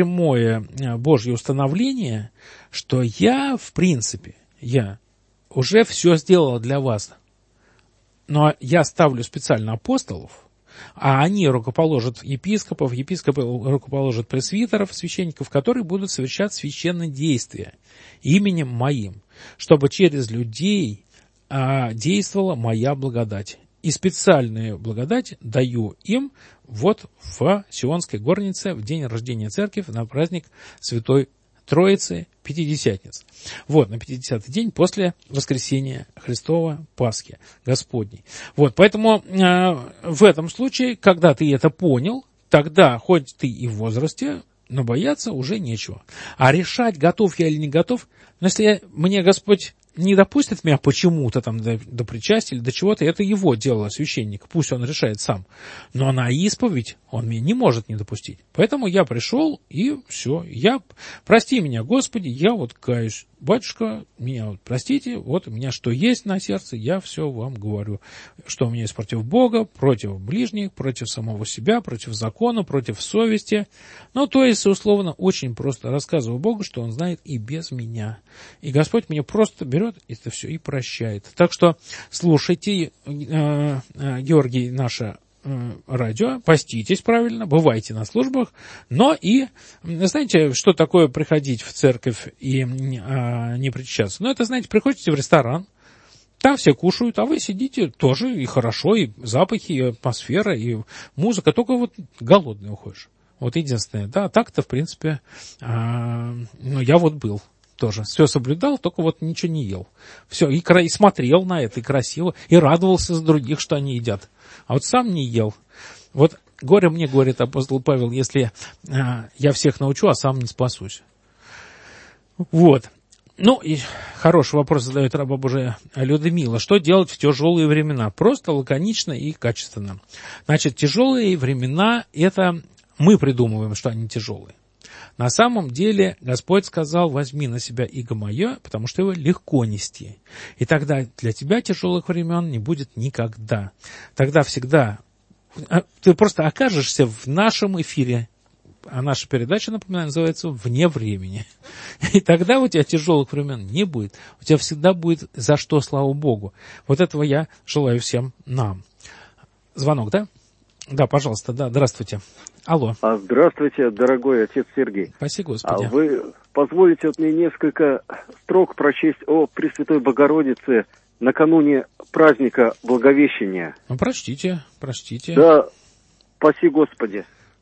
Божье установление, что я, в принципе, я уже все сделал для вас. Но я ставлю специально апостолов, а они рукоположат епископов, епископы рукоположат пресвитеров, священников, которые будут совершать священные действия именем моим, чтобы через людей действовала моя благодать. И специальную благодать даю им вот в Сионской горнице в день рождения церкви на праздник Святой Троицы Пятидесятниц. Вот, на 50-й день после воскресения Христова Пасхи Господней. Вот, поэтому в этом случае, когда ты это понял, тогда, хоть ты и в возрасте, но бояться уже нечего. А решать, готов я или не готов, но если мне Господь не допустит меня почему-то там до причастия или до чего-то, это его дело, священник, пусть он решает сам. Но на исповедь он меня не может не допустить. Поэтому я пришел, и все. Прости меня, Господи, я вот каюсь. Батюшка, меня вот простите, вот у меня что есть на сердце, я все вам говорю. Что у меня есть против Бога, против ближних, против самого себя, против закона, против совести. Ну, то есть, условно, очень просто рассказываю Богу, что Он знает и без меня. И Господь меня просто берет это все и прощает. Так что слушайте, Георгий, наше радио, поститесь правильно, бывайте на службах, но и, знаете, что такое приходить в церковь и не причащаться? Ну, это, знаете, приходите в ресторан, там все кушают, а вы сидите тоже, и хорошо, и запахи, и атмосфера, и музыка, только вот голодный уходишь. Вот единственное, да, так-то, в принципе, я вот был. Тоже все соблюдал, только вот ничего не ел. Все, и смотрел на это, и красиво, и радовался за других, что они едят. А вот сам не ел. Вот горе мне, говорит апостол Павел, если я всех научу, а сам не спасусь. Вот. Ну, и хороший вопрос задает раба Божия Людмила. Что делать в тяжелые времена? Просто, лаконично и качественно. Значит, тяжелые времена, это мы придумываем, что они тяжелые. На самом деле Господь сказал: возьми на себя иго мое, потому что его легко нести. И тогда для тебя тяжелых времен не будет никогда. Тогда всегда ты просто окажешься в нашем эфире. А наша передача, напоминаю, называется «Вне времени». И тогда у тебя тяжелых времен не будет. У тебя всегда будет за что, слава Богу. Вот этого я желаю всем нам. Звонок, да? Да, пожалуйста, да, здравствуйте. Алло. Здравствуйте, дорогой отец Сергей. Спасибо, Господи. Вы позволите мне несколько строк прочесть о Пресвятой Богородице накануне праздника Благовещения? Ну, прочтите. Да, спаси Господи.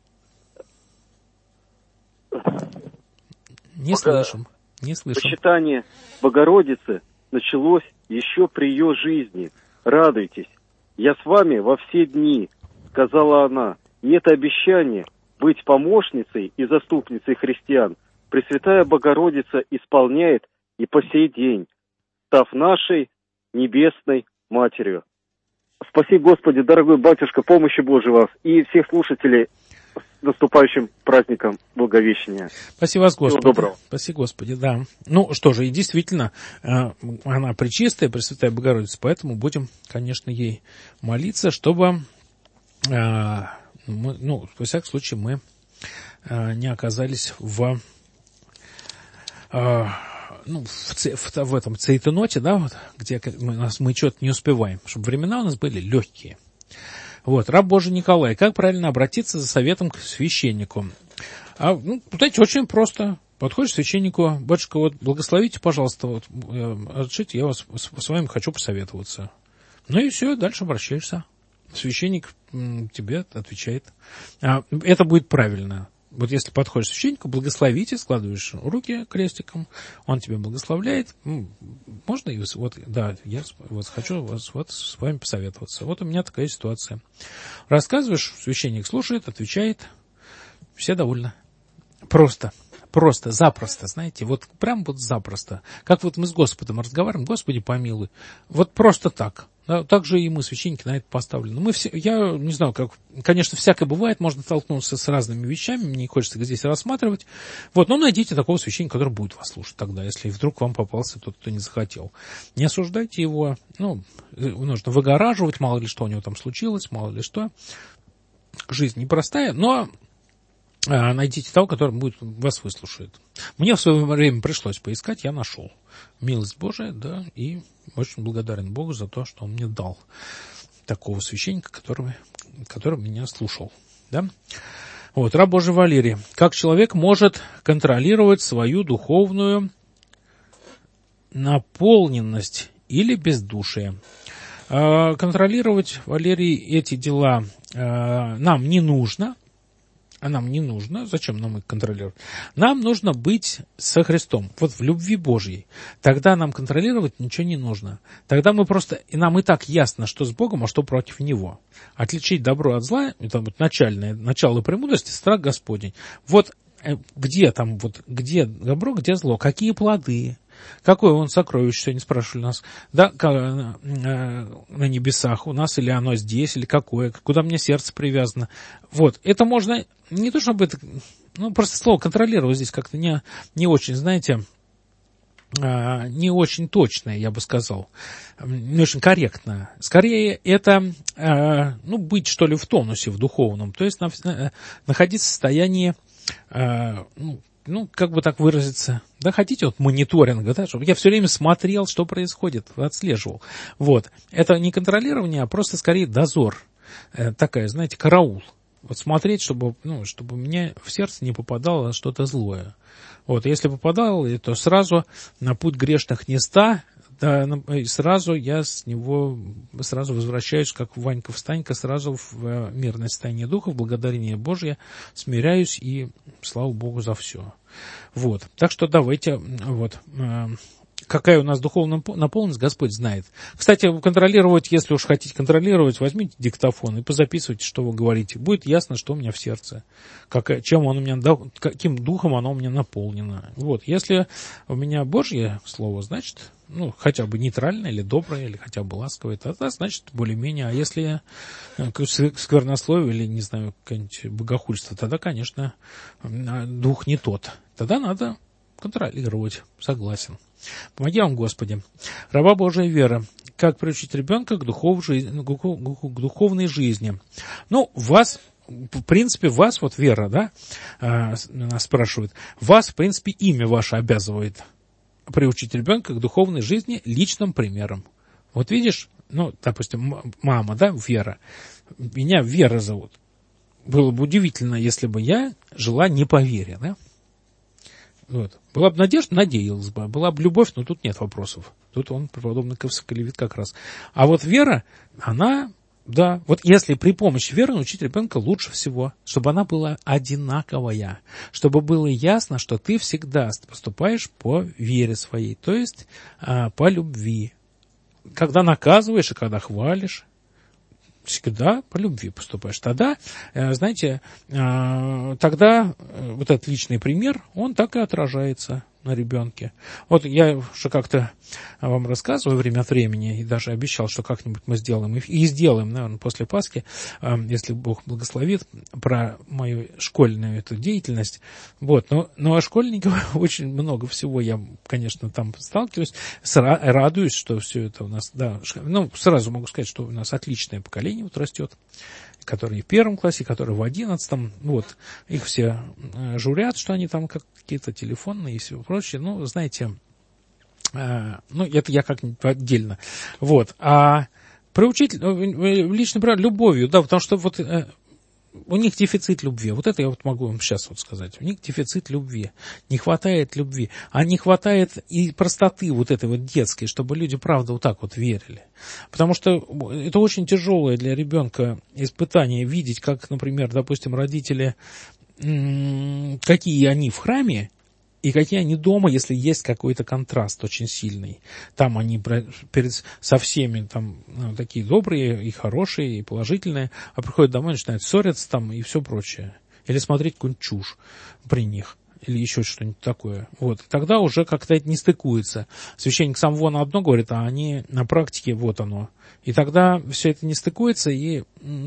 Не слышим. Почитание Богородицы началось еще при ее жизни. Радуйтесь. Я с вами во все дни, сказала она. И это обещание быть помощницей и заступницей христиан Пресвятая Богородица исполняет и по сей день, став нашей небесной Матерью. Спаси Господи, дорогой батюшка, помощи Божией вас и всех слушателей с наступающим праздником Благовещения. Спасибо вас, Господи. Всего доброго. Спасибо, Господи, да. Ну, что же, и действительно, она пречистая, Пресвятая Богородица, поэтому будем, конечно, ей молиться, чтобы... во всяком случае, мы не оказались в этом цейтноте, да, вот, где мы что-то не успеваем, чтобы времена у нас были легкие. Вот, раб Божий Николай, как правильно обратиться за советом к священнику? Знаете, очень просто. подходишь к священнику: батюшка, вот благословите, пожалуйста, вот, разрешите, я с вами хочу посоветоваться. Ну и все, дальше обращаешься. Священник тебе отвечает. Это будет правильно. Вот если подходишь к священнику, благословите, складываешь руки крестиком, он тебя благословляет. Можно и вот, да, я вот хочу вас вот с вами посоветоваться. Вот у меня такая ситуация. Рассказываешь, священник слушает, отвечает, все довольны. Просто, запросто, знаете, вот прям вот запросто. Как вот мы с Господом разговариваем: Господи, помилуй. Вот просто так. Да, так же и мы, священники, на это поставлены. Мы все, я не знаю, как, конечно, всякое бывает, можно столкнуться с разными вещами, мне не хочется их здесь рассматривать. Вот, но найдите такого священника, который будет вас слушать тогда, если вдруг вам попался тот, кто не захотел. Не осуждайте его, нужно выгораживать, мало ли что у него там случилось, мало ли что. Жизнь непростая, но найдите того, который будет вас выслушает. Мне в свое время пришлось поискать, я нашел. Милость Божия, да, и очень благодарен Богу за то, что Он мне дал такого священника, который меня слушал. Да? Вот, раб Божий Валерий. Как человек может контролировать свою духовную наполненность или бездушие? Контролировать, Валерий, эти дела нам не нужно. А нам не нужно. Зачем нам их контролировать? Нам нужно быть со Христом, вот в любви Божьей. Тогда нам контролировать ничего не нужно. Тогда нам и так ясно, что с Богом, а что против Него. Отличить добро от зла, это вот начало премудрости, страх Господень. Вот где добро, где зло, какие плоды, какое он сокровище, сегодня спрашивали нас, да, на небесах у нас, или оно здесь, или какое, куда мне сердце привязано. Вот, это можно, не то чтобы это, просто слово контролировать здесь как-то не очень, знаете, не очень точное, я бы сказал, не очень корректно. Скорее, это, быть, что ли, в тонусе, в духовном, то есть находиться в состоянии, как бы так выразиться, да, хотите, вот мониторинга, да, чтобы я все время смотрел, что происходит, отслеживал. Вот. Это не контролирование, а просто скорее дозор. Такая, знаете, караул. Вот смотреть, чтобы у меня в сердце не попадало что-то злое. Вот. Если попадало, то сразу на путь грешных не ста, да, и сразу я с него возвращаюсь, как Ванька-встанька, сразу в мирное состояние духа, в благодарение Божье, смиряюсь и слава Богу за все. Вот. Так что давайте, какая у нас духовная наполненность, Господь знает. Кстати, контролировать, если уж хотите контролировать, возьмите диктофон и позаписывайте, что вы говорите. Будет ясно, что у меня в сердце, каким духом оно у меня наполнено. Вот. Если у меня Божье слово, значит, хотя бы нейтральное, или доброе, или хотя бы ласковое, тогда, значит, более-менее. А если сквернословие, или, не знаю, какое-нибудь богохульство, тогда, конечно, дух не тот. Тогда надо контролировать. Согласен. Помоги вам, Господи. Раба Божия Вера. Как приучить ребенка к духовной жизни? В принципе, вас, вот Вера, да, нас спрашивает, вас, в принципе, имя ваше обязывает приучить ребенка к духовной жизни личным примером. Вот видишь, допустим, мама, да, Вера, меня Вера зовут. Было бы удивительно, если бы я жила не по вере, да? Вот. Была бы надежда, надеялась бы. Была бы любовь, но тут нет вопросов. Тут он, преподобный Ковсоколевит, как раз. А вот вера, она, да, вот если при помощи веры научить ребенка лучше всего, чтобы она была одинаковая, чтобы было ясно, что ты всегда поступаешь по вере своей, то есть по любви. Когда наказываешь и когда хвалишь, всегда по любви поступаешь. Тогда, знаете, тогда вот этот личный пример, он так и отражается на ребенке. Вот я уже как-то вам рассказываю время от времени, и даже обещал, что как-нибудь мы сделаем, и сделаем, наверное, после Пасхи, если Бог благословит, про мою школьную эту деятельность. Вот. Но о школьниках очень много всего я, конечно, там сталкиваюсь, радуюсь, что все это у нас, да, сразу могу сказать, что у нас отличное поколение вот растет, которые в 1 классе, которые в 11, вот, их все журят, что они там какие-то телефонные и все прочее, знаете, это я как-нибудь отдельно, вот, а приучить лично любовью, да, потому что вот у них дефицит любви. Вот это я вот могу вам сейчас вот сказать. У них дефицит любви. Не хватает любви. А не хватает и простоты вот этой вот детской, чтобы люди правда вот так вот верили. Потому что это очень тяжелое для ребенка испытание видеть, как, например, допустим, родители, какие они в храме, и какие они дома, если есть какой-то контраст очень сильный. Там они со всеми там, такие добрые и хорошие, и положительные, а приходят домой, начинают ссориться там и все прочее. Или смотреть какую-нибудь чушь при них. Или еще что-нибудь такое. Вот. Тогда уже как-то это не стыкуется. Священник сам вон одно говорит, а они на практике вот оно. И тогда все это не стыкуется, и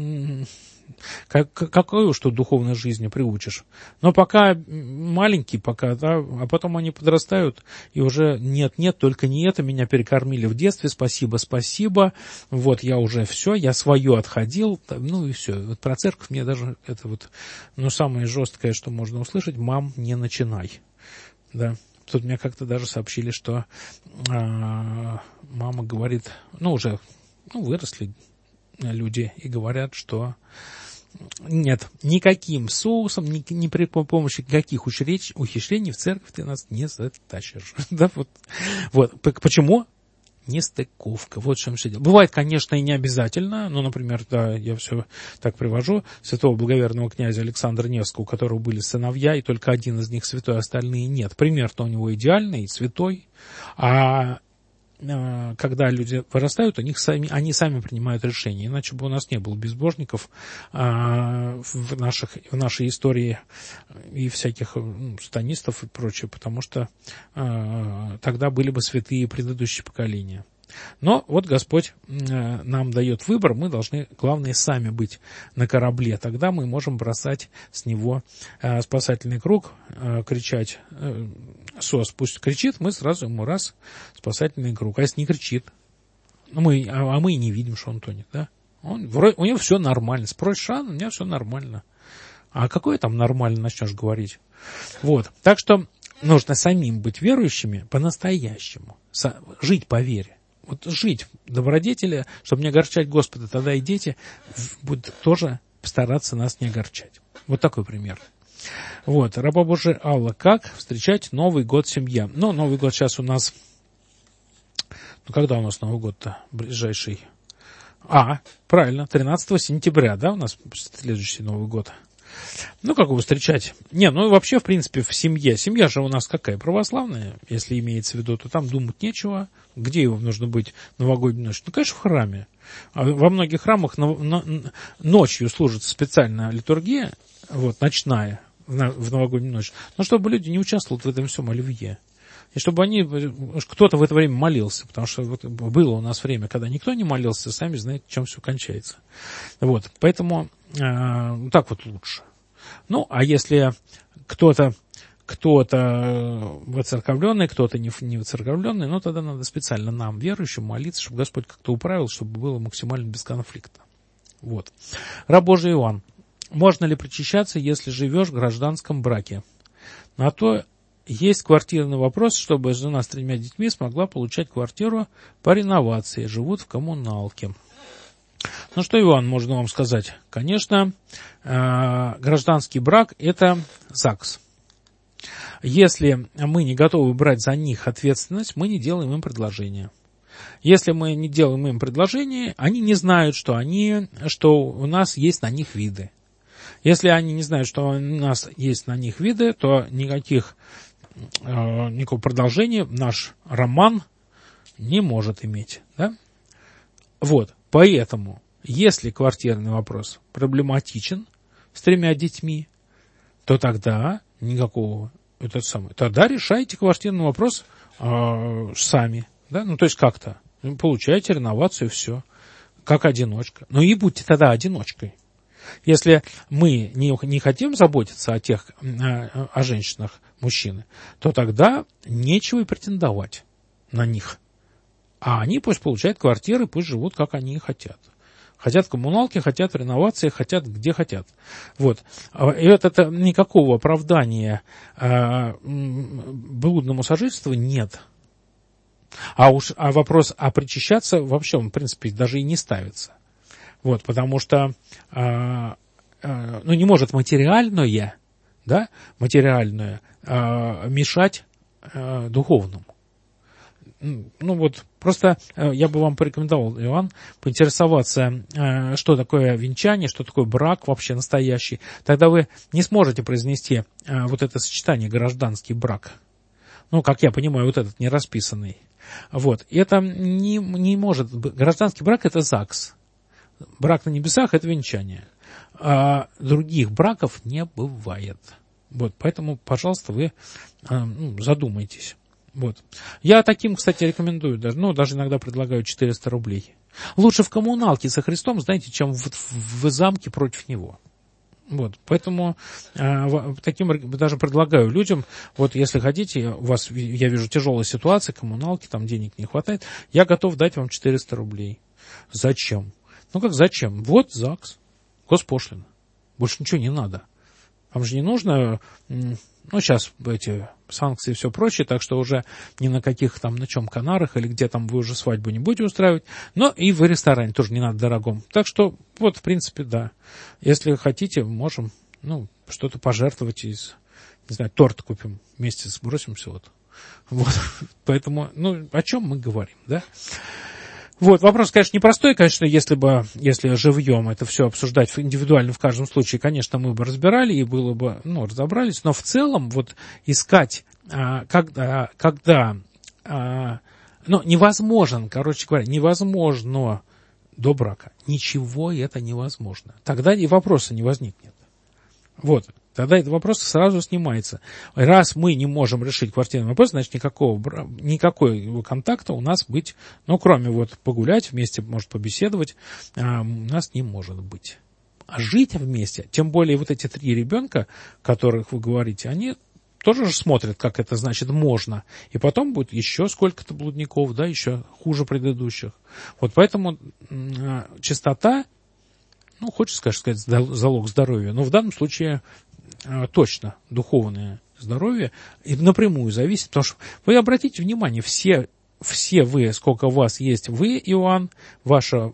какую что духовной жизни приучишь. Но пока маленькие, пока, да, а потом они подрастают, и уже нет, только не это, меня перекормили в детстве, спасибо, вот я уже все, я свое отходил, ну и все. Вот про церковь мне даже это вот, ну, самое жесткое, что можно услышать: мам, не начинай. Да. Тут мне как-то даже сообщили, что мама говорит, уже выросли люди и говорят, что нет, никаким соусом, ни при помощи каких ухищрений в церковь ты нас не затащишь. Да, вот. Почему? Нестыковка. Вот в чем все дело. Бывает, конечно, и не обязательно. Например, да, я все так привожу. Святого благоверного князя Александра Невского, у которого были сыновья, и только один из них святой, остальные нет. Пример-то у него идеальный, святой. А когда люди вырастают, они сами принимают решения. Иначе бы у нас не было безбожников в нашей истории и всяких сатанистов и прочее, потому что тогда были бы святые предыдущие поколения. Но вот Господь нам дает выбор, мы должны, главное, сами быть на корабле. Тогда мы можем бросать с него спасательный круг, кричать: «СОС, пусть кричит», мы сразу ему раз спасательный круг. А если не кричит, мы и не видим, что он тонет, да? У него все нормально. Спросишь: у меня все нормально. А какое там нормально начнешь говорить? Вот. Так что нужно самим быть верующими по-настоящему, жить по вере. Вот жить в добродетели, чтобы не огорчать Господа, тогда и дети будут тоже стараться нас не огорчать. Вот такой пример. Вот, раба Божия Алла, как встречать Новый год семья? Новый год сейчас у нас... когда у нас Новый год-то ближайший? Правильно, 13 сентября, да, у нас следующий Новый год. Как его встречать? Вообще, в принципе, в семье. Семья же у нас какая? Православная, если имеется в виду, то там думать нечего. Где его нужно быть новогоднюю ночь? Конечно, в храме. Во многих храмах ночью служится специальная литургия, ночная, в новогоднюю ночь. Но чтобы люди не участвовали в этом всем оливье. И чтобы кто-то в это время молился, потому что было у нас время, когда никто не молился, сами знаете, чем все кончается. Поэтому так вот лучше. А если кто-то воцерковленный, кто-то не воцерковленный, тогда надо специально нам, верующим, молиться, чтобы Господь как-то управил, чтобы было максимально без конфликта. Раб Божий Иоанн. Можно ли причащаться, если живешь в гражданском браке? На то есть квартирный вопрос, чтобы жена с 3 детьми смогла получать квартиру по реновации, живут в коммуналке. Что, Иван, можно вам сказать? Конечно, гражданский брак – это ЗАГС. Если мы не готовы брать за них ответственность, мы не делаем им предложение. Если мы не делаем им предложение, они не знают, что у нас есть на них виды. Если они не знают, что у нас есть на них виды, то никакого продолжения наш роман не может иметь. Да? Поэтому, если квартирный вопрос проблематичен с 3 детьми, то тогда никакого тогда решайте квартирный вопрос сами. Да? То есть как-то. Получаете реновацию, все. Как одиночка. И будьте тогда одиночкой. Если мы не хотим заботиться о женщинах, мужчины, то тогда нечего и претендовать на них. А они пусть получают квартиры, пусть живут, как они хотят. Хотят в коммуналке, хотят в реновации, хотят где хотят. И это никакого оправдания блудному сожительству нет. А вопрос причащаться вообще, в принципе, даже и не ставится. Потому что не может материальное, да, мешать духовному. Просто я бы вам порекомендовал, Иоанн, поинтересоваться, что такое венчание, что такое брак вообще настоящий. Тогда вы не сможете произнести вот это сочетание гражданский брак. Как я понимаю, вот этот не расписанный. Это не может быть. Гражданский брак – это ЗАГС. Брак на небесах – это венчание. А других браков не бывает. Поэтому, пожалуйста, вы задумайтесь. Я таким, кстати, рекомендую, даже иногда предлагаю 400 рублей. Лучше в коммуналке со Христом, знаете, чем в замке против него. Поэтому таким даже предлагаю людям, если хотите, у вас, я вижу, тяжелая ситуация, коммуналки, там денег не хватает, я готов дать вам 400 рублей. Зачем? Как зачем? ЗАГС, госпошлина. Больше ничего не надо. Вам же не нужно, сейчас эти санкции и все прочее, так что уже ни на каких там, на чем Канарах или где там вы уже свадьбу не будете устраивать, но и в ресторане тоже не надо дорогом. Так что, в принципе, да. Если хотите, можем, что-то пожертвовать торт купим вместе, сбросимся, Поэтому, о чем мы говорим, да? Вопрос, конечно, непростой, конечно, если живьем это все обсуждать индивидуально в каждом случае, конечно, мы бы разбирали и было бы, разобрались, но в целом искать, когда невозможно, невозможно до брака, ничего это невозможно, тогда и вопроса не возникнет. Тогда этот вопрос сразу снимается. Раз мы не можем решить квартирный вопрос, значит, никакого контакта у нас быть, кроме погулять вместе, может, побеседовать, у нас не может быть. А жить вместе, тем более эти 3 ребенка, о которых вы говорите, они тоже же смотрят, как это значит можно. И потом будет еще сколько-то блудников, да, еще хуже предыдущих. Поэтому чистота, хочется сказать, залог здоровья, но в данном случае точно духовное здоровье и напрямую зависит, потому что вы обратите внимание, все вы, сколько вас есть, вы, Иоанн, ваша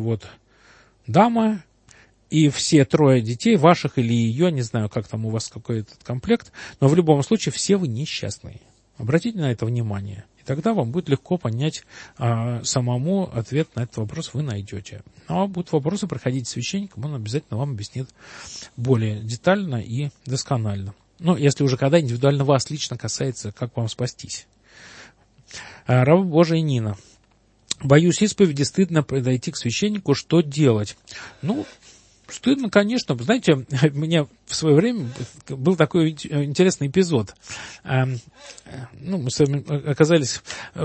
дама и все 3 детей ваших или ее, не знаю, как там у вас какой-то комплект, но в любом случае все вы несчастные. Обратите на это внимание. И тогда вам будет легко понять самому ответ на этот вопрос вы найдете. А будут вопросы, проходите с священником, он обязательно вам объяснит более детально и досконально. Если уже когда индивидуально вас лично касается, как вам спастись. Раба Божия Нина. Боюсь исповеди, стыдно подойти к священнику, что делать? Стыдно, конечно. Знаете, у меня в свое время был такой интересный эпизод. Мы с вами оказались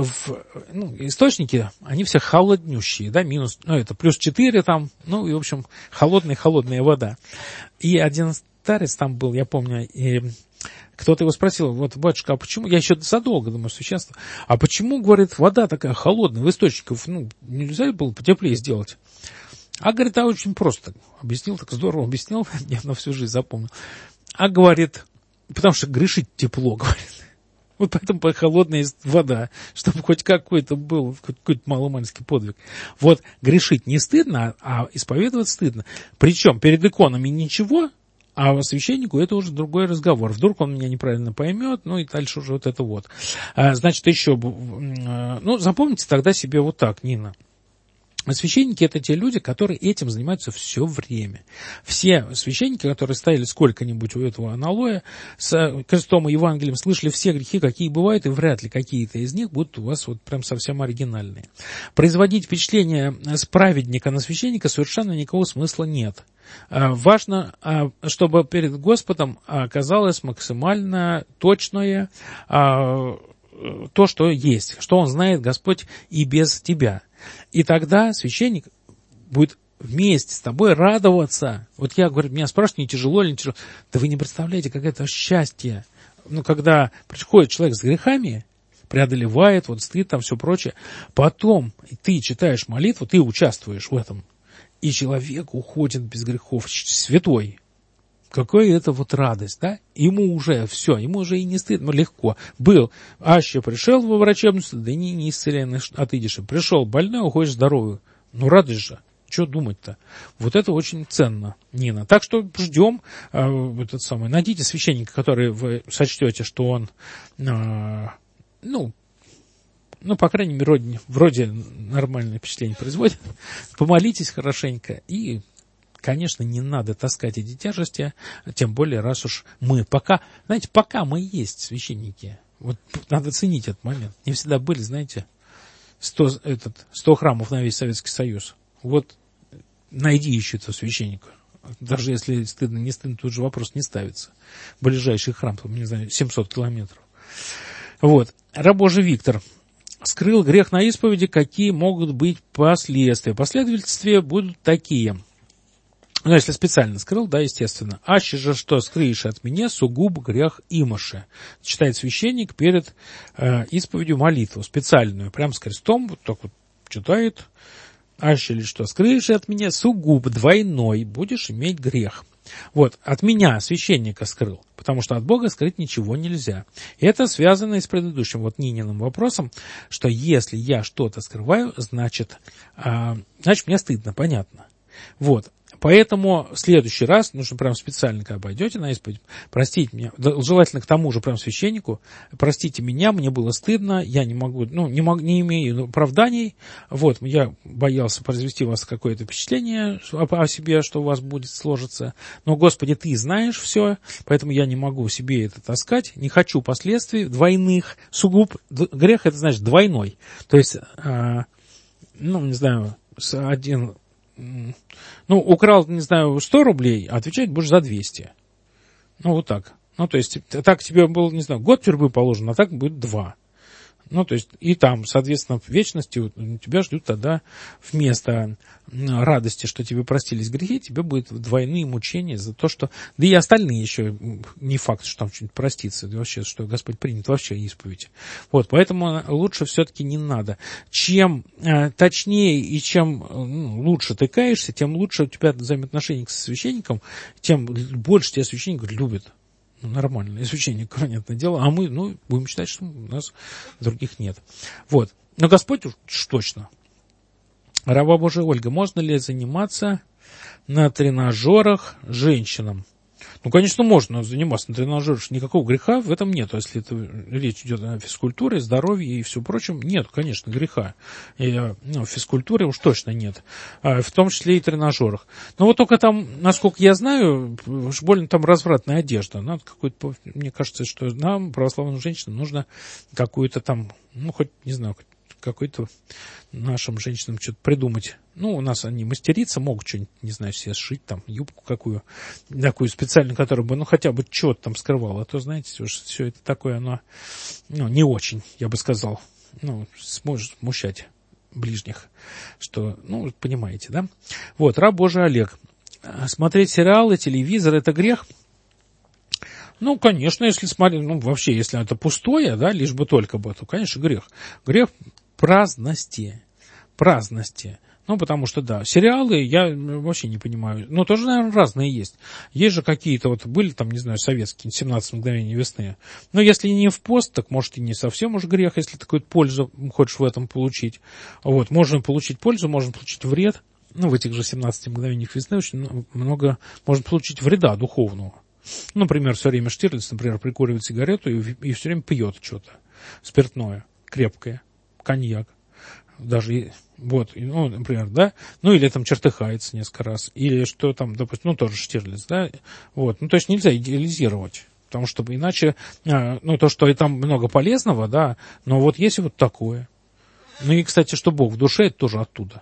источники, они все холоднющие, да, минус, это плюс 4 там, и, в общем, холодная вода. И один старец там был, я помню, и кто-то его спросил, батюшка, а почему, я еще задолго думаю, священство, а почему, говорит, вода такая холодная, в источниках, нельзя было потеплее сделать? Говорит, очень просто. Объяснил, так здорово объяснил, я на всю жизнь запомнил. Говорит, потому что грешить тепло, говорит. Поэтому холодная вода, чтобы хоть какой-то был, какой-то маломальский подвиг. Грешить не стыдно, а исповедовать стыдно. Причем перед иконами ничего, а священнику это уже другой разговор. Вдруг он меня неправильно поймет, и дальше уже Значит, еще, запомните тогда себе так, Нина. Священники – это те люди, которые этим занимаются все время. Все священники, которые стояли сколько-нибудь у этого аналоя с крестом и Евангелием, слышали все грехи, какие бывают, и вряд ли какие-то из них будут у вас прям совсем оригинальные. Производить впечатление с праведника на священника совершенно никакого смысла нет. Важно, чтобы перед Господом оказалось максимально точное то, что есть, что Он знает, Господь, и без тебя. И тогда священник будет вместе с тобой радоваться. Я говорю, меня спрашивают, не тяжело или не тяжело. Да вы не представляете, как это счастье. Когда приходит человек с грехами, преодолевает, стыд, там все прочее, потом ты читаешь молитву, ты участвуешь в этом, и человек уходит без грехов, святой. Какая это радость, да? Ему уже все, ему уже и не стыдно, легко. Был, аще пришел во врачебницу, да не исцеленный, отыдешь. Пришел больной, уходишь здоровый. Радость же. Что думать-то? Вот это очень ценно, Нина. Так что ждем найдите священника, который вы сочтете, что он, по крайней мере, вроде нормальное впечатление производит. Помолитесь хорошенько и, конечно, не надо таскать эти тяжести, тем более, раз уж мы пока мы есть священники. Вот надо ценить этот момент. Не всегда были, 100 храмов на весь Советский Союз. Вот найди еще этого священника. Даже если стыдно, не стыдно, тут же вопрос не ставится. Ближайший храм, 700 километров. Вот. Раб Божий Виктор скрыл грех на исповеди, какие могут быть последствия. Последствия будут такие. Если специально скрыл, да, естественно. Аще же, что скрыешь от меня, сугубо грех имаше. Читает священник перед исповедью молитву специальную, прям с крестом, вот так вот читает. Аще ли что скрыешь от меня, сугубо двойной будешь иметь грех. Вот, от меня, священника, скрыл, потому что от Бога скрыть ничего нельзя. И это связано и с предыдущим Нининым вопросом, что если я что-то скрываю, значит мне стыдно, понятно. Вот. Поэтому в следующий раз нужно прям специально, когда пойдете на исповедь, простите меня, желательно к тому же прям священнику, простите меня, мне было стыдно, я не могу, не имею оправданий, вот, я боялся произвести у вас какое-то впечатление о себе, что у вас будет сложиться, но, Господи, Ты знаешь все, поэтому я не могу себе это таскать, не хочу последствий двойных, грех это значит двойной, то есть, украл, 100 рублей, а отвечать будешь за 200. Вот так. То есть, так тебе был, год тюрьмы положен, а так будет 2. То есть, и там, соответственно, в вечности тебя ждут тогда вместо радости, что тебе простились грехи, тебе будут двойные мучения за то, что... Да и остальные еще не факт, что там что-нибудь простится, вообще, что Господь примет вообще исповедь. Вот, поэтому лучше все-таки не надо. Чем точнее и чем лучше ты каешься, тем лучше у тебя взаимоотношения со священником, тем больше тебя священник любит. Нормальный священник, понятное дело, а мы, будем считать, что у нас других нет. Вот. Но Господь уж точно. Раба Божия Ольга, можно ли заниматься на тренажерах женщинам? Конечно, можно заниматься на тренажерах, никакого греха в этом нет. Если речь идет о физкультуре, здоровье и все прочем, нет, конечно, греха. В физкультуре уж точно нет, в том числе и тренажерах. Но вот только там, насколько я знаю, уж больно там развратная одежда. Надо мне кажется, что нам, православным женщинам, нужно какую-то там, какой-то нашим женщинам что-то придумать. У нас они мастерицы, могут что-нибудь, себе сшить, там, юбку какую, такую специальную, которая бы, хотя бы что-то там скрывала. А то, знаете, уж все это такое, оно, не очень, я бы сказал, сможет смущать ближних, что, понимаете, да? Вот, раб Божий Олег. Смотреть сериалы, телевизор – это грех? Конечно, если смотреть, вообще, если это пустое, да, лишь бы только бы, то, конечно, грех. Грех праздности. Потому что, да, сериалы я вообще не понимаю. Тоже, наверное, разные есть. Есть же какие-то, были там, советские, 17 мгновений весны. Но если не в пост, так, может, и не совсем уж грех, если такую пользу хочешь в этом получить. Вот, можно получить пользу, можно получить вред. В этих же 17 мгновениях весны очень много можно получить вреда духовного. Например, все время Штирлиц, прикуривает сигарету и все время пьет что-то спиртное, крепкое, коньяк. Даже, например, да, или там чертыхается несколько раз, или что там, допустим, тоже Штирлиц, да, то есть нельзя идеализировать, потому что иначе, то, что и там много полезного, да, но вот есть вот такое. И, кстати, что Бог в душе, это тоже оттуда.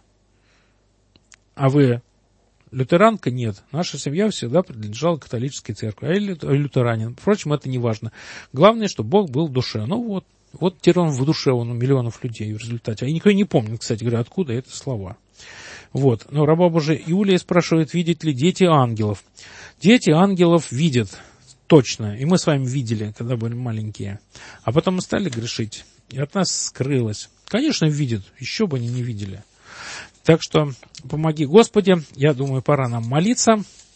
А вы лютеранка? Нет. Наша семья всегда принадлежала католической церкви, а я лютеранин. Впрочем, это не важно. Главное, чтобы Бог был в душе. Вот теперь он в душе, он у миллионов людей в результате. А никто не помнит, кстати говоря, откуда это слова. Вот. Но раба Божия Юлия спрашивает, видят ли дети ангелов. Дети ангелов видят, точно. И мы с вами видели, когда были маленькие. А потом мы стали грешить. И от нас скрылось. Конечно, видят. Еще бы они не видели. Так что помоги, Господи. Я думаю, пора нам молиться.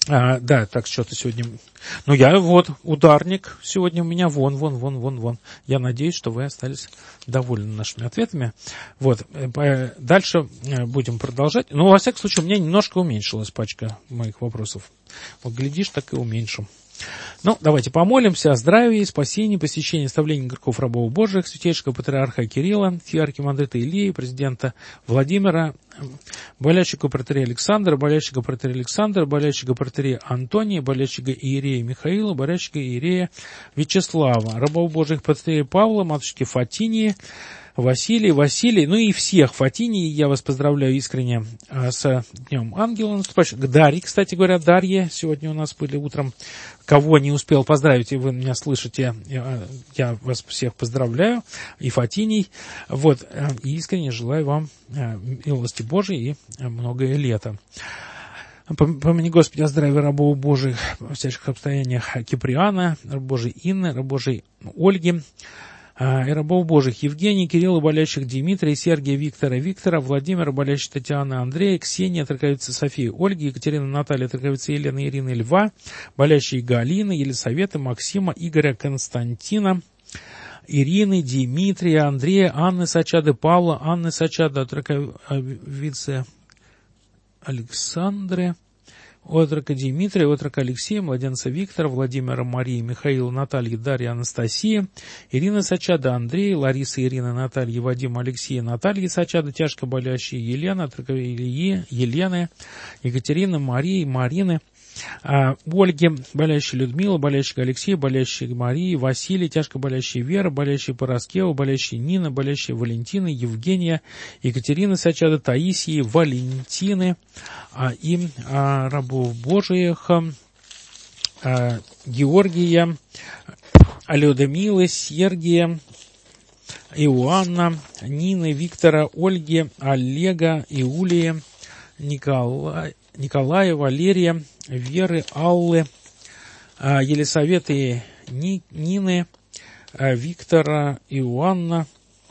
Да, так что-то сегодня... Ну, я вот, ударник сегодня у меня вон. Я надеюсь, что вы остались довольны нашими ответами. Вот, дальше будем продолжать. Ну, во всяком случае, у меня немножко уменьшилась пачка моих вопросов. Вот, глядишь, так и уменьшим. Ну, давайте помолимся о здравии, спасении, посещении, оставлении грехов рабов Божьих, святейшего патриарха Кирилла, архимандрита Илии, президента Владимира, болящего протоиерея Александра, болящего протоиерея Антония, болящего иерея Михаила, болящего иерея Вячеслава, рабов Божьих протоиерея Павла, матушки Фатинии, Василий, ну и всех Фатинии. Я вас поздравляю искренне с Днем Ангела наступающего. К Дарье, кстати говоря, Дарья сегодня у нас были утром. Кого не успел поздравить, и вы меня слышите, я вас всех поздравляю, и Фатиний. Вот, и искренне желаю вам милости Божией и многое лето. Помяни, Господи, о здравии рабов Божьих во всяких обстояниях Киприана, раб Божий Инны, раб Божий Ольги, и рабов Божьих Евгения, Кирилла, болящих Дмитрия, Сергия, Виктора, Владимира, болящих Татьяны, Андрея, Ксения, траковица Софии, Ольги, Екатерина, Наталья, траковица Елена, Ирины, Льва, болящие Галины, Елисаветы, Максима, Игоря, Константина, Ирины, Дмитрия, Андрея, Анны Сачады, Павла, Анны Сачады, траковицы Александры, отрока Дмитрия, отрока Алексея, младенца Виктора, Владимира, Марии, Михаила, Натальи, Дарьи, Анастасии, Ирины Сачада, Андрей, Лариса, Ирина, Натальи, Вадима, Алексея, Натальи Сачада, тяжко болящие Елена, отрока Ильи, Елены, Екатерины, Марии, Марины, Ольги, болящей Людмила, болящий Алексей, болящий Марии, Василий, тяжко болящий Вера, болящий Пороскева, болящий Нина, болящая Валентина, Евгения, Екатерина Сачада, Таисии, Валентины, и рабов Божиих, Георгия, Людмилы, Сергия, Иоанна, Нины, Виктора, Ольги, Олега, Иулии, Николая, Валерия, Веры, Аллы, Елисаветы, Нины, Виктора, Иоанна,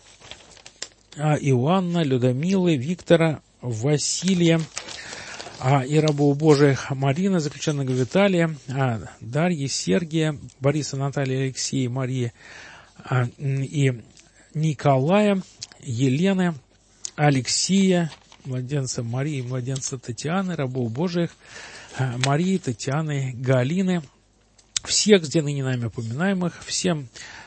Людмилы, Виктора, Василия, и рабов Божьих Марина, заключенного Виталия, Дарьи, Сергия, Бориса, Натальи, Алексея, Марии и Николая, Елены, Алексея, младенца Марии, младенца Татьяны, рабов Божьих, Марии, Татьяны, Галины, всех здесь ныне нами упоминаемых, всех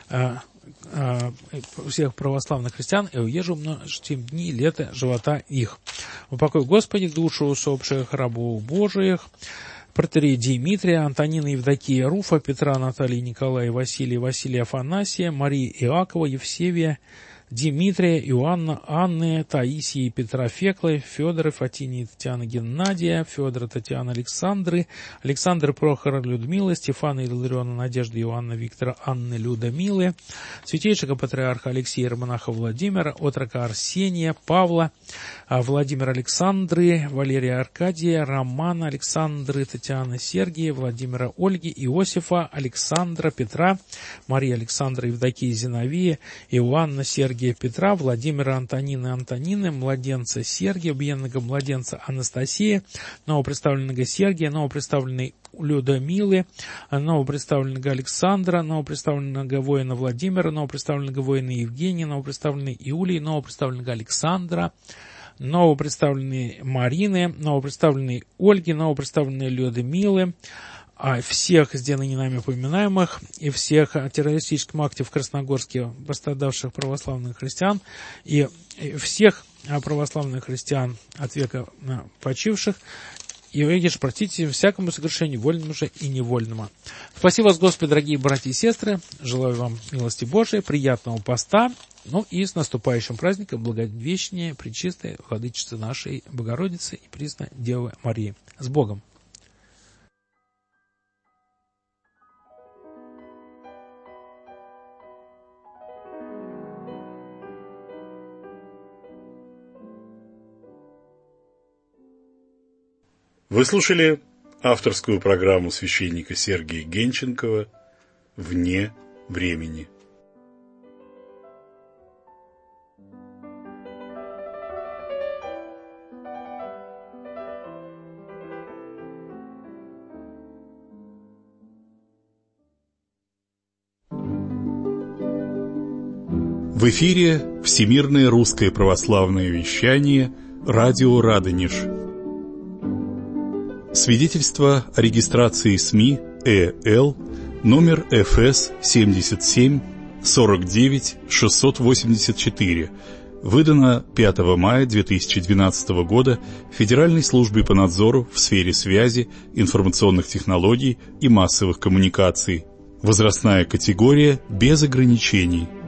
православных христиан, и уезжу множеством дни лета живота их. Упокой, Господи, душу усопших рабов Божиих, протоиерея Дмитрия, Антонина, Евдокия, Руфа, Петра, Натальи, Николая, Василия, Афанасия, Марии, Иакова, Евсевия, Дмитрия, Иоанна, Анны, Таисии, Петра, Феклы, Федора, Фатинии, Татьяны, Геннадия, Федора, Татьяны, Александры, Прохора, Людмилы, Стефана, Иллариона, Надежды, Иоанна, Виктора, Анны, Людмилы, святейшего патриарха Алексея, иеромонаха Владимира, отрока Арсения, Павла, Владимира, Александры, Валерия, Аркадия, Романа, Александры, Татьяны, Сергия, Владимира, Ольги, Иосифа, Александра, Петра, Марии, Александра, Евдокии, Зиновия, Иоанна, Сергия, Петра, Владимира, Антонины, младенца Сергия, бьенного младенца Анастасия, новопредставленного Сергия, новопредставленной Людмилы, новопредставленного Александра, новопредставленного воина Владимира, новопредставленного воина Евгения, новопредставленной Иулии, новопредставленного Александра, новопредставленной Марины, новопредставленной Ольги, новопредставленной Людмилы, всех здесь ныне нами упоминаемых и всех о террористическом акте в Красногорске пострадавших православных христиан и всех православных христиан от века почивших, и видишь, простите всякому согрешению, вольному же и невольному. Спасибо вас, Господи, дорогие братья и сестры. Желаю вам милости Божией, приятного поста, ну и с наступающим праздником Благовещения Пречистой Владычицы нашей Богородицы и Пресной Девы Марии. С Богом! Вы слушали авторскую программу священника Сергия Генченкова «Вне времени». В эфире Всемирное русское православное вещание «Радио Радонеж». Свидетельство о регистрации СМИ ЭЛ номер ФС 77 49 684, выдано 5 мая 2012 года Федеральной службой по надзору в сфере связи, информационных технологий и массовых коммуникаций. Возрастная категория без ограничений.